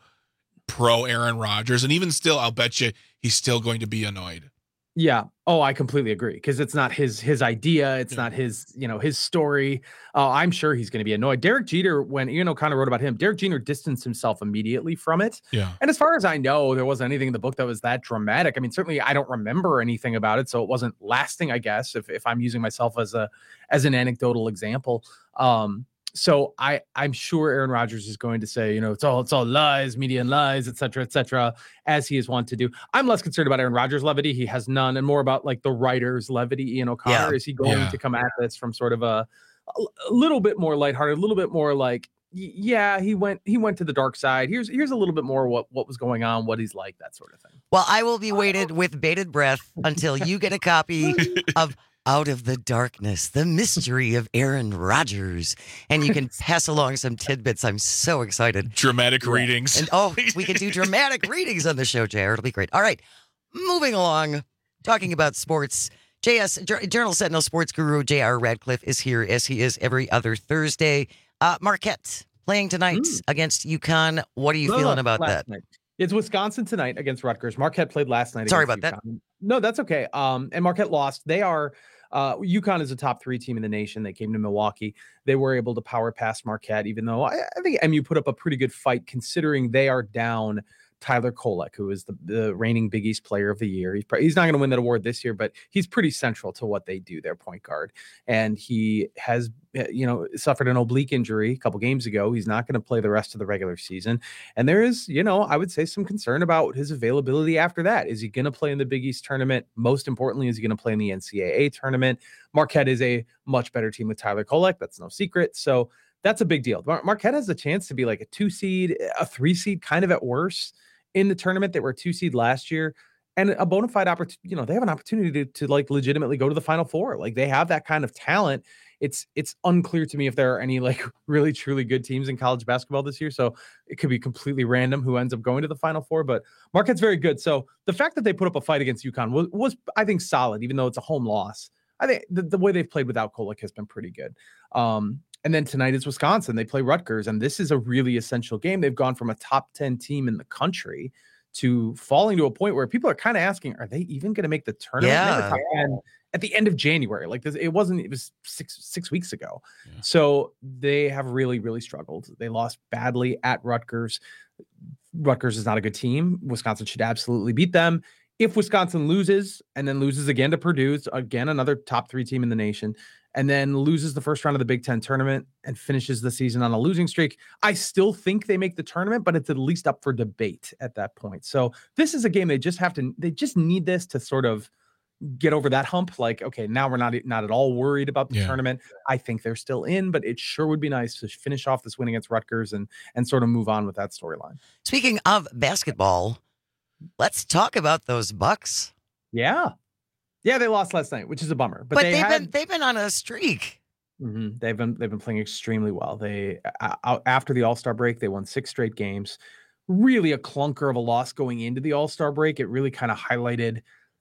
pro Aaron Rodgers. And even still, I'll bet you he's still going to be annoyed. Yeah. Oh, I completely agree because it's not his his idea. It's not his, you know, his story. Uh, I'm sure he's going to be annoyed. Derek Jeter, when Ian O'Connor wrote about him, Derek Jeter distanced himself immediately from it. Yeah. And as far as I know, there wasn't anything in the book that was that dramatic. I mean, certainly I don't remember anything about it, so it wasn't lasting, I guess, if if I'm using myself as a as an anecdotal example. Um, so I I'm sure Aaron Rodgers is going to say, you know, it's all it's all lies, media and lies, et cetera, et cetera, as he is wont to do. I'm less concerned about Aaron Rodgers' levity. He has none, and more about like the writer's levity. Ian O'Connor, Yeah. is he going Yeah. to come at this from sort of a a little bit more lighthearted, a little bit more like, y- yeah, he went he went to the dark side. Here's here's a little bit more what what was going on, what he's like, that sort of thing. Well, I will be waited with bated breath until you get a copy of Out of the Darkness, the mystery of Aaron Rodgers. And you can pass along some tidbits. I'm so excited. Dramatic readings. And oh, we can do dramatic readings on the show, J R. It'll be great. All right. Moving along, talking about sports. J S, Jour- Journal Sentinel sports guru J R. Radcliffe is here as he is every other Thursday. Uh, Marquette playing tonight Mm. against UConn. What are you No, feeling no, about last that? night. It's Wisconsin tonight against Rutgers. Marquette played last night. Sorry against about that. UConn. No, that's okay. Um, and Marquette lost. They are uh UConn is a top three team in the nation. They came to Milwaukee. They were able to power past Marquette, even though I, I think M U put up a pretty good fight considering they are down Tyler Kolek, who is the, the reigning Big East player of the year. He's, probably, he's not going to win that award this year, but he's pretty central to what they do, their point guard. And he has, you know, suffered an oblique injury a couple games ago. He's not going to play the rest of the regular season. And there is, you know, I would say some concern about his availability after that. Is he going to play in the Big East tournament? Most importantly, is he going to play in the N C double A tournament? Marquette is a much better team with Tyler Kolek. That's no secret. So that's a big deal. Mar- Marquette has a chance to be like a two seed, a three seed kind of at worst in the tournament. They were a two seed last year and a bona fide opportunity. You know, they have an opportunity to, to like legitimately go to the Final Four. Like they have that kind of talent. It's, it's unclear to me if there are any like really, truly good teams in college basketball this year. So it could be completely random who ends up going to the Final Four, but Marquette's very good. So the fact that they put up a fight against UConn was, was I think solid, even though it's a home loss. I think the, the way they've played without Kolek has been pretty good. Um, And then tonight is Wisconsin. They play Rutgers, and this is a really essential game. They've gone from a top ten team in the country to falling to a point where people are kind of asking, are they even going to make the tournament? They were Yeah. top ten at the end of January. Like this, it wasn't, it was six, six weeks ago. So they have really, really struggled. They lost badly at Rutgers. Rutgers is not a good team. Wisconsin should absolutely beat them. If Wisconsin loses and then loses again to Purdue, it's again, another top three team in the nation, and then loses the first round of the Big Ten tournament and finishes the season on a losing streak, I still think they make the tournament, but it's at least up for debate at that point. So this is a game they just have to, they just need this to sort of get over that hump. Like, okay, now we're not, not at all worried about the Yeah. tournament. I think they're still in, but it sure would be nice to finish off this win against Rutgers and, and sort of move on with that storyline. Speaking of basketball, let's talk about those Bucks. Yeah. Yeah, they lost last night, which is a bummer. But, But, they they've had, been they've been on a streak. Mhm. They've been they've been playing extremely well. They uh, out- after the All-Star break, they won six straight games. Really a clunker of a loss going into the All-Star break. It really kind of highlighted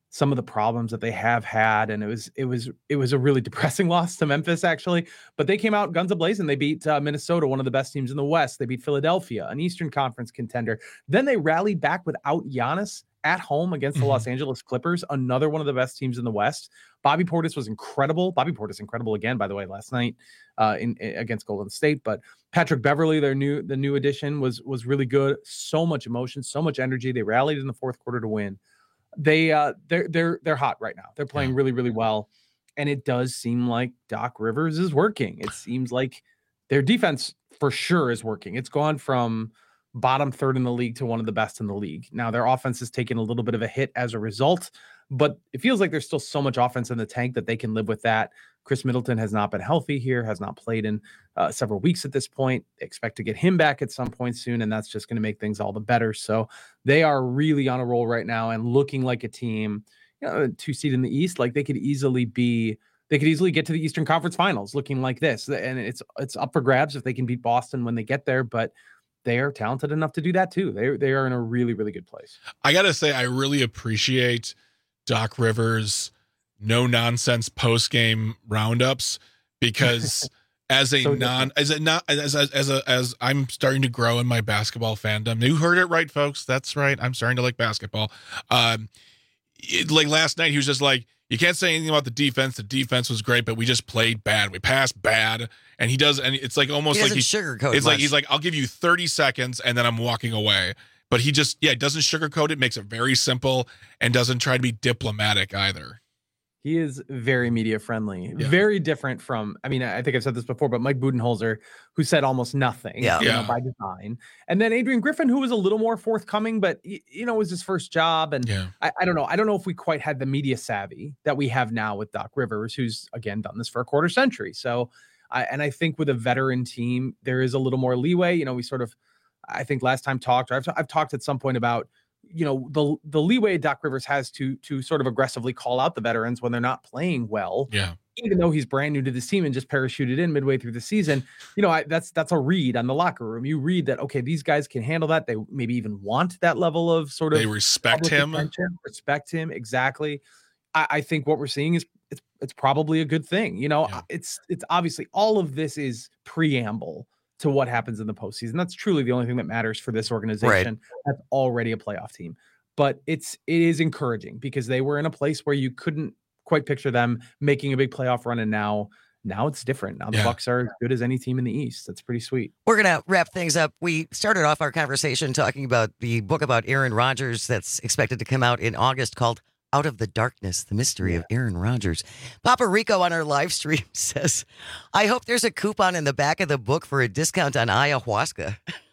some of the problems that they have had, and it was it was it was a really depressing loss to Memphis, actually. But they came out guns a-blazing. They beat uh, Minnesota, one of the best teams in the West. They beat Philadelphia, an Eastern Conference contender. Then they rallied back without Giannis at home against the mm-hmm. Los Angeles Clippers, another one of the best teams in the West. Bobby Portis was incredible. Bobby Portis incredible again, by the way, last night uh, in, in against Golden State. But Patrick Beverley, their new the new addition, was was really good. So much emotion, so much energy. They rallied in the fourth quarter to win. They uh they're they're they're hot right now. They're playing really, really well. And it does seem like Doc Rivers is working. It seems like their defense for sure is working. It's gone from bottom third in the league to one of the best in the league. Now their offense has taken a little bit of a hit as a result, but it feels like there's still so much offense in the tank that they can live with that. Chris Middleton has not been healthy here, has not played in uh, several weeks at this point. They expect to get him back at some point soon, and that's just going to make things all the better. So they are really on a roll right now and looking like a team, you know, two seed in the East. Like they could easily be, they could easily get to the Eastern Conference Finals looking like this. And it's it's up for grabs if they can beat Boston when they get there. But they are talented enough to do that too. They they are in a really, really good place. I got to say, I really appreciate Doc Rivers' no nonsense post game roundups, because as a so non as a not as, as as a as I'm starting to grow in my basketball fandom. You heard it right, folks. That's right. I'm starting to like basketball. Um, it, like last night, he was just like, you can't say anything about the defense. The defense was great, but we just played bad. We passed bad, and he does. And it's like almost he like he sugarcoat. It's much. like he's like, I'll give you thirty seconds, and then I'm walking away. But he just yeah doesn't sugarcoat it. Makes it very simple, and doesn't try to be diplomatic either. He is very media friendly, Yeah. very different from, I mean, I think I've said this before, but Mike Budenholzer, who said almost nothing, Yeah. you Yeah. know, by design. And then Adrian Griffin, who was a little more forthcoming, but, y- you know, it was his first job. And Yeah. I, I don't know. I don't know if we quite had the media savvy that we have now with Doc Rivers, who's, again, done this for a quarter century. So, I, and I think with a veteran team, there is a little more leeway. You know, we sort of, I think last time talked, or I've, I've talked at some point about, you know, the the leeway Doc Rivers has to to sort of aggressively call out the veterans when they're not playing well, Yeah. even though he's brand new to this team and just parachuted in midway through the season. You know, I, that's that's a read on the locker room. You read that, okay, these guys can handle that. They maybe even want that level of sort of They respect public him. attention, respect him. Exactly. I, I think what we're seeing is it's it's probably a good thing. You know, Yeah. it's it's obviously all of this is preamble to what happens in the postseason. That's truly the only thing that matters for this organization. That's already a playoff team. But it's it is encouraging because they were in a place where you couldn't quite picture them making a big playoff run, and now now it's different. Now the Yeah. Bucks are as good as any team in the East. That's pretty sweet. We're going to wrap things up. We started off our conversation talking about the book about Aaron Rodgers that's expected to come out in August called Out of the Darkness, The Mystery of Aaron Rodgers. Papa Rico on our live stream says, I hope there's a coupon in the back of the book for a discount on ayahuasca.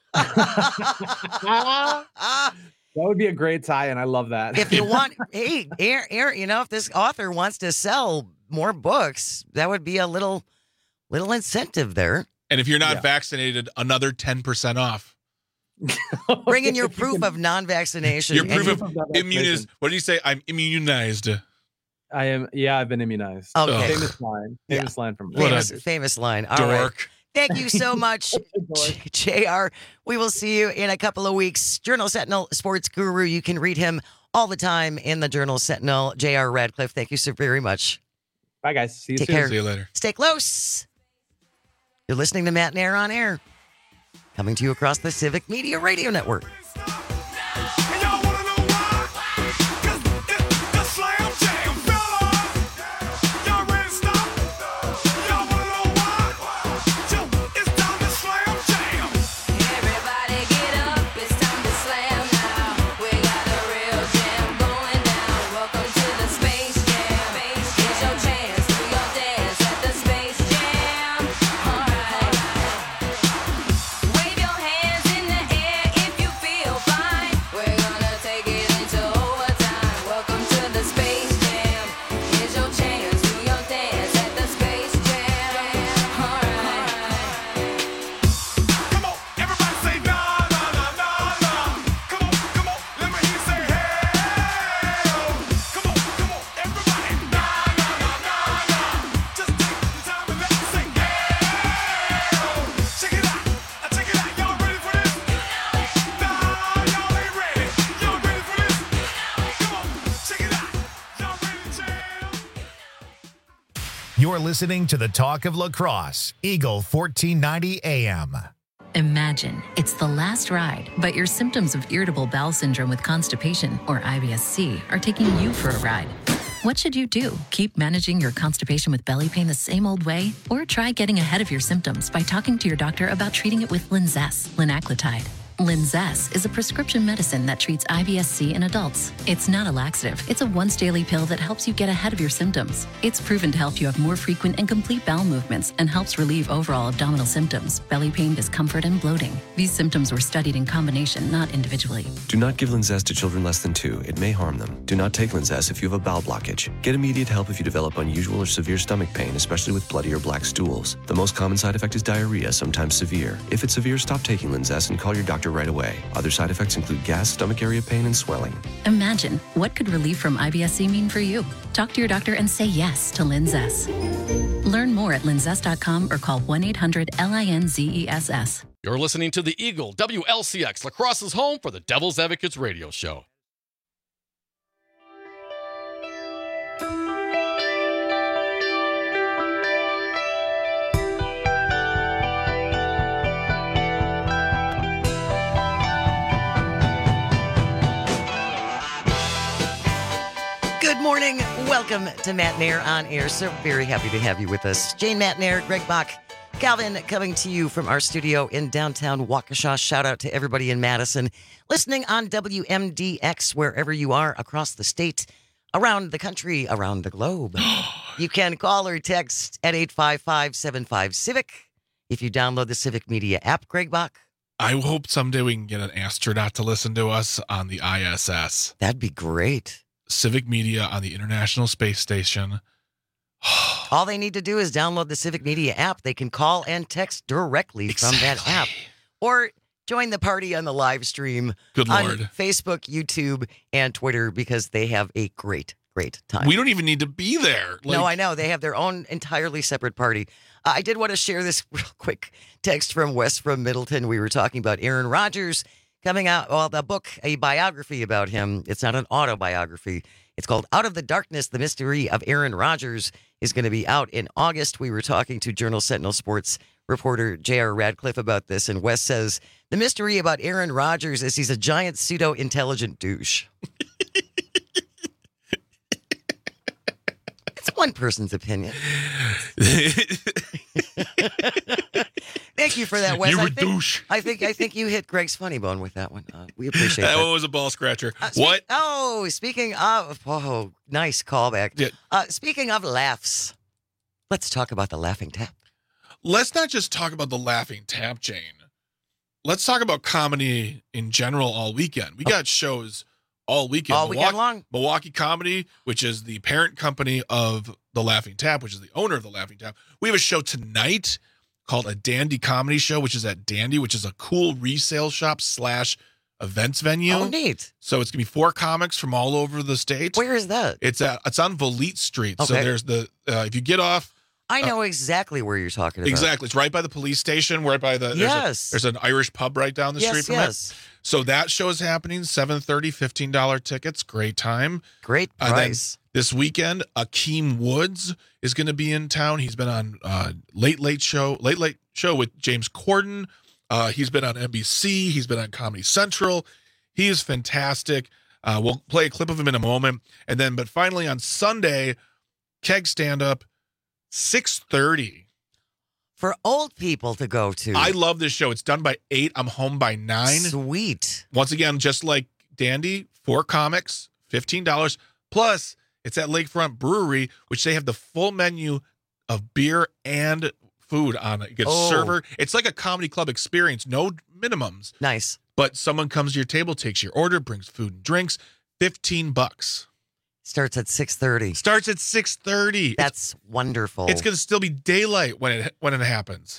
That would be a great tie, and I love that. If you want, hey, Aaron, Aaron, you know, if this author wants to sell more books, that would be a little, little incentive there. And if you're not Yeah. vaccinated, another ten percent off. Bring in your proof of non-vaccination. Your and proof you- of immunized. What did you say? I'm immunized. I am. Yeah, I've been immunized. Okay. Famous line. Famous line from What a famous, famous line. All right. Dork. Thank you so much, J R. We will see you in a couple of weeks. Journal Sentinel sports guru. You can read him all the time in the Journal Sentinel. J R. Radcliffe, thank you so very much. Bye, guys. See you Take soon. care. See you later. Stay close. You're listening to Matt and Air on Air, coming to you across the Civic Media Radio Network. Everybody get up, it's time to slam now. We got a real jam going down. Welcome to the Space Jam. Here's your chance, do your dance at the Space Jam. Alright. Wave your hands in the air if you feel You're listening to the Talk of Lacrosse, Eagle fourteen ninety A M. Imagine it's the last ride, but your symptoms of irritable bowel syndrome with constipation, or I B S C, are taking you for a ride. What should you do? Keep managing your constipation with belly pain the same old way? Or try getting ahead of your symptoms by talking to your doctor about treating it with Linzess, linaclotide. Linzess is a prescription medicine that treats I B S C in adults. It's not a laxative. It's a once-daily pill that helps you get ahead of your symptoms. It's proven to help you have more frequent and complete bowel movements and helps relieve overall abdominal symptoms, belly pain, discomfort, and bloating. These symptoms were studied in combination, not individually. Do not give Linzess to children less than two. It may harm them. Do not take Linzess if you have a bowel blockage. Get immediate help if you develop unusual or severe stomach pain, especially with bloody or black stools. The most common side effect is diarrhea, sometimes severe. If it's severe, stop taking Linzess and call your doctor right away. Other side effects include gas, stomach area pain, and swelling. Imagine, what could relief from I B S C mean for you? Talk to your doctor and say yes to Linzess. Learn more at linzess dot com or call one eight hundred L I N Z E S S. You're listening to the Eagle W L C X, Lacrosse's home for the Devil's Advocates radio show. Good morning. Welcome to Matt Nair on Air. So very happy to have you with us. Jane Matt Nair, Greg Bach, Calvin coming to you from our studio in downtown Waukesha. Shout out to everybody in Madison listening on W M D X wherever you are across the state, around the country, around the globe. You can call or text at eight five five, seven five, Civic if you download the Civic Media app, Greg Bach. I hope someday we can get an astronaut to listen to us on the I S S. That'd be great. Civic Media on the International Space Station. All they need to do is download the Civic Media app. They can call and text directly exactly. from that app. Or join the party on the live stream Good on Lord. Facebook, YouTube, and Twitter because they have a great, great time. We don't even need to be there. No, I know. They have their own entirely separate party. Uh, I did want to share this real quick text from Wes from Middleton. We were talking about Aaron Rodgers coming out, well, the book, a biography about him. It's not an autobiography. It's called Out of the Darkness, The Mystery of Aaron Rodgers is going to be out in August. We were talking to Journal Sentinel Sports reporter J R Radcliffe about this, and Wes says, the mystery about Aaron Rodgers is he's a giant pseudo-intelligent douche. It's one person's opinion. Thank you for that, Wes. You're I a think, douche. I think I think you hit Greg's funny bone with that one. Uh, we appreciate that. That one was a ball scratcher. Uh, speak- what? Oh, speaking of, oh, nice callback. Yeah. Uh, speaking of laughs, let's talk about the Laughing Tap. Let's not just talk about the Laughing Tap, Jane. Let's talk about comedy in general all weekend. We Oh. got shows all weekend. All weekend Milwaukee, long? Milwaukee Comedy, which is the parent company of the Laughing Tap, which is the owner of the Laughing Tap. We have a show tonight called a Dandy Comedy Show, which is at Dandy, which is a cool resale shop slash events venue. Oh, neat. So it's gonna be four comics from all over the state. Where is that? It's at it's on Volite Street. So Okay. there's the uh, if you get off. I know exactly where you're talking about. Exactly. It's right by the police station, right by the there's, Yes. a, there's an Irish pub right down the Yes, street from yes. it. So that show is happening, seven thirty, fifteen dollars tickets. Great time. Great And then price. this weekend, Akeem Woods is going to be in town. He's been on uh, Late Late Show, Late Late Show with James Corden. Uh, he's been on N B C. He's been on Comedy Central. He is fantastic. Uh, we'll play a clip of him in a moment. And then, but finally on Sunday, Keg Stand Up, six thirty. For old people to go to. I love this show. It's done by eight. I'm home by nine. Sweet. Once again, just like Dandy, four comics, fifteen dollars. Plus, it's at Lakefront Brewery, which they have the full menu of beer and food on it. You get Oh. a server. It's like a comedy club experience. No minimums. Nice. But someone comes to your table, takes your order, brings food and drinks. fifteen bucks. Starts at six thirty. Starts at six thirty. That's wonderful. It's going to still be daylight when it when it happens.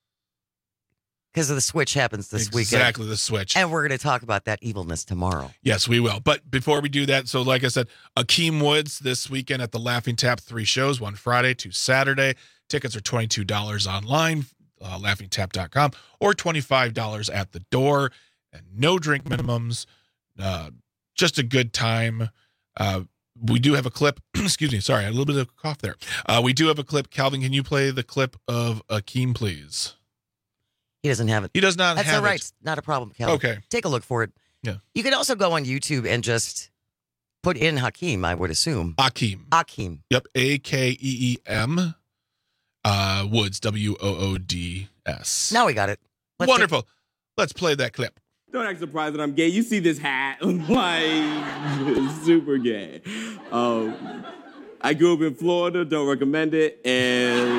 Because of the switch happens this weekend. Exactly, the switch. And we're going to talk about that evilness tomorrow. Yes, we will. But before we do that, so like I said, Akeem Woods this weekend at the Laughing Tap, three shows, one Friday, two Saturday. Tickets are twenty-two dollars online, uh, laughing tap dot com, or twenty-five dollars at the door. And no drink minimums. Uh, just a good time. Uh, we do have a clip. Excuse me. Sorry, I had a little bit of a cough there. Uh, we do have a clip. Calvin, can you play the clip of Akeem, please? He doesn't have it. He does not That's have all right. it. Not a problem, Calvin. Okay. Take a look for it. Yeah. You can also go on YouTube and just put in Hakeem, I would assume. Akeem. Akeem. Yep. A K E E M. Uh, Woods. W O O D S. Now we got it. Let's Wonderful. Take- Let's play that clip. Don't act surprised that I'm gay. You see this hat, like super gay. Um, I grew up in Florida. Don't recommend it. And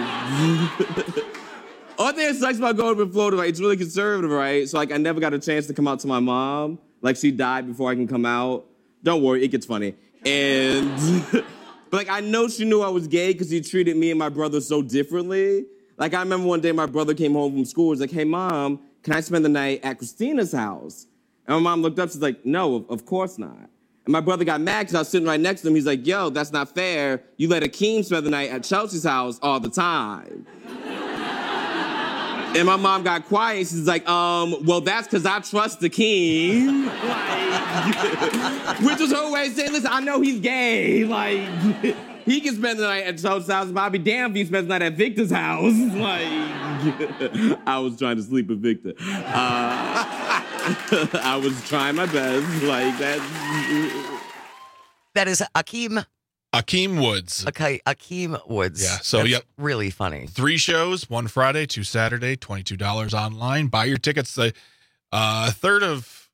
all thing that sucks about growing up in Florida, like it's really conservative, right? So like I never got a chance to come out to my mom. Like she died before I can come out. Don't worry, it gets funny. And but like I know she knew I was gay because she treated me and my brother so differently. Like I remember one day my brother came home from school. He's like, "Hey mom, can I spend the night at Christina's house?" And my mom looked up, she's like, "No, of, of course not." And my brother got mad because I was sitting right next to him. He's like, "Yo, that's not fair. You let Akeem spend the night at Chelsea's house all the time." And my mom got quiet. She's like, um, well, that's because I trust Akeem. Like, which was her way of saying, listen, I know he's gay. Like, he can spend the night at Chelsea's house, but I'll be damned if he spends the night at Victor's house. Like, I was trying to sleep with Victor. Uh, I was trying my best. Like, that. That is Akeem. Akeem Woods. Okay, Akeem Woods. Yeah, so That's yep. really funny. Three shows, one Friday, two Saturday, twenty-two dollars online. Buy your tickets. The uh, a third of,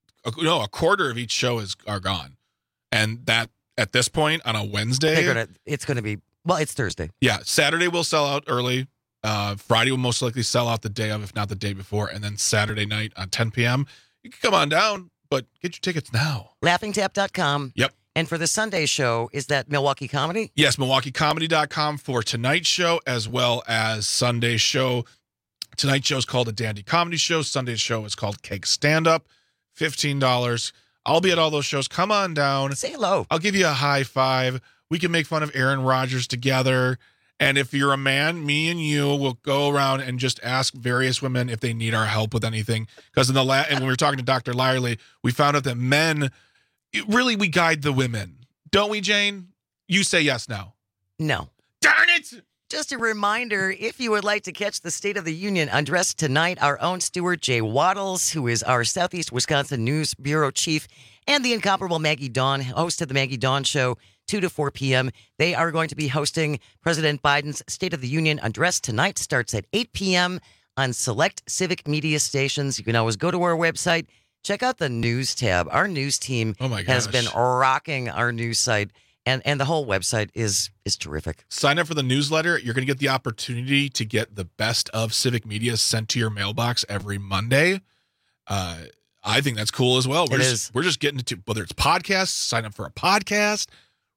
no, a quarter of each show is are gone. And that, at this point, on a Wednesday. They're gonna, it's going to be, well, it's Thursday. Yeah, Saturday will sell out early. Uh, Friday will most likely sell out the day of, if not the day before. And then Saturday night on ten p.m. You can come on down, but get your tickets now. laughing tap dot com. Yep. And for the Sunday show, is that Milwaukee Comedy? Yes, Milwaukee Comedy dot com for tonight's show as well as Sunday's show. Tonight's show is called a Dandy Comedy Show. Sunday's show is called Cake Stand Up, fifteen dollars. I'll be at all those shows. Come on down. Say hello. I'll give you a high five. We can make fun of Aaron Rodgers together. And if you're a man, me and you will go around and just ask various women if they need our help with anything. Because in the la- and when we were talking to Doctor Lyerly, we found out that men, really, we guide the women. Don't we, Jane? You say yes now. No. Darn it! Just a reminder, if you would like to catch the State of the Union address tonight, our own Stuart J. Waddles, who is our Southeast Wisconsin News Bureau Chief, and the incomparable Maggie Dawn, host of the Maggie Dawn Show, two to four p.m. They are going to be hosting President Biden's State of the Union address tonight. Starts at eight p.m. on select civic media stations. You can always go to our website, check out the news tab. Our news team oh my has gosh. been rocking our news site, and, and the whole website is is terrific. Sign up for the newsletter. You're going to get the opportunity to get the best of civic media sent to your mailbox every Monday. Uh, I think that's cool as well. We're It just, is. We're just getting to, whether it's podcasts, sign up for a podcast,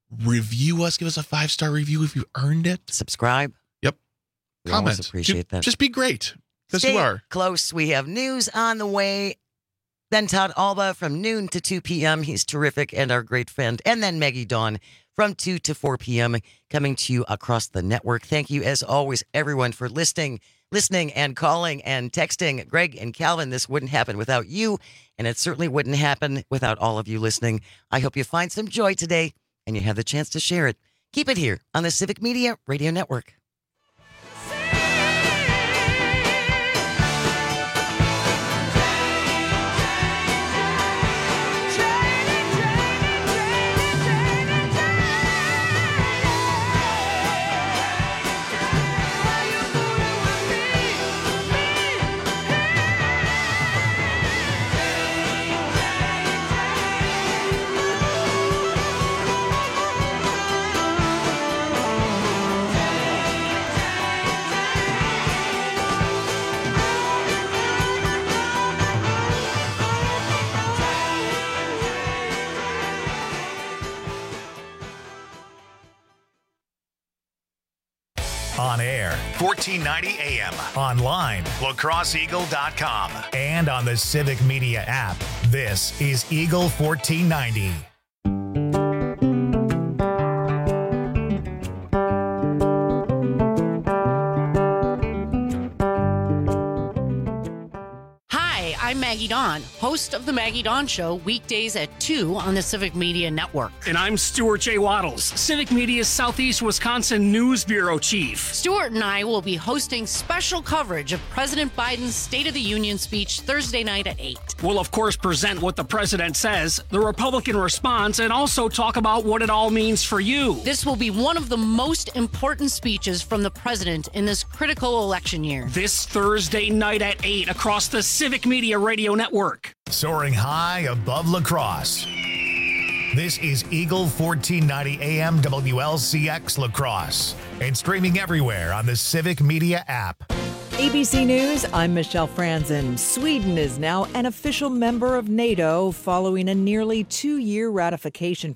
review us, give us a five-star review if you earned it. Subscribe. Yep. We Comment. always appreciate that. Just be great. Because Stay you are. close. We have news on the way. Then Todd Alba from noon to two p.m. He's terrific and our great friend. And then Maggie Dawn from two to four p.m. coming to you across the network. Thank you, as always, everyone, for listening, listening and calling and texting. Greg and Calvin, this wouldn't happen without you, and it certainly wouldn't happen without all of you listening. I hope you find some joy today and you have the chance to share it. Keep it here on the Civic Media Radio Network. On air, fourteen ninety A M. Online, lacrosse eagle dot com. And on the Civic Media app. This is Eagle fourteen ninety. Hi, I'm Maggie Dawn, host of The Maggie Dawn Show, weekdays at two on the Civic Media Network. And I'm Stuart J. Waddles, Civic Media's Southeast Wisconsin News Bureau Chief. Stuart and I will be hosting special coverage of President Biden's State of the Union speech Thursday night at eight. We'll, of course, present what the president says, the Republican response, and also talk about what it all means for you. This will be one of the most important speeches from the president in this critical election year. This Thursday night at eight across the Civic Media Radio Network. Soaring high above La Crosse. This is Eagle fourteen ninety A M W L C X La Crosse and streaming everywhere on the Civic Media app. A B C News, I'm Michelle Franzen. Sweden is now an official member of NATO following a nearly two-year ratification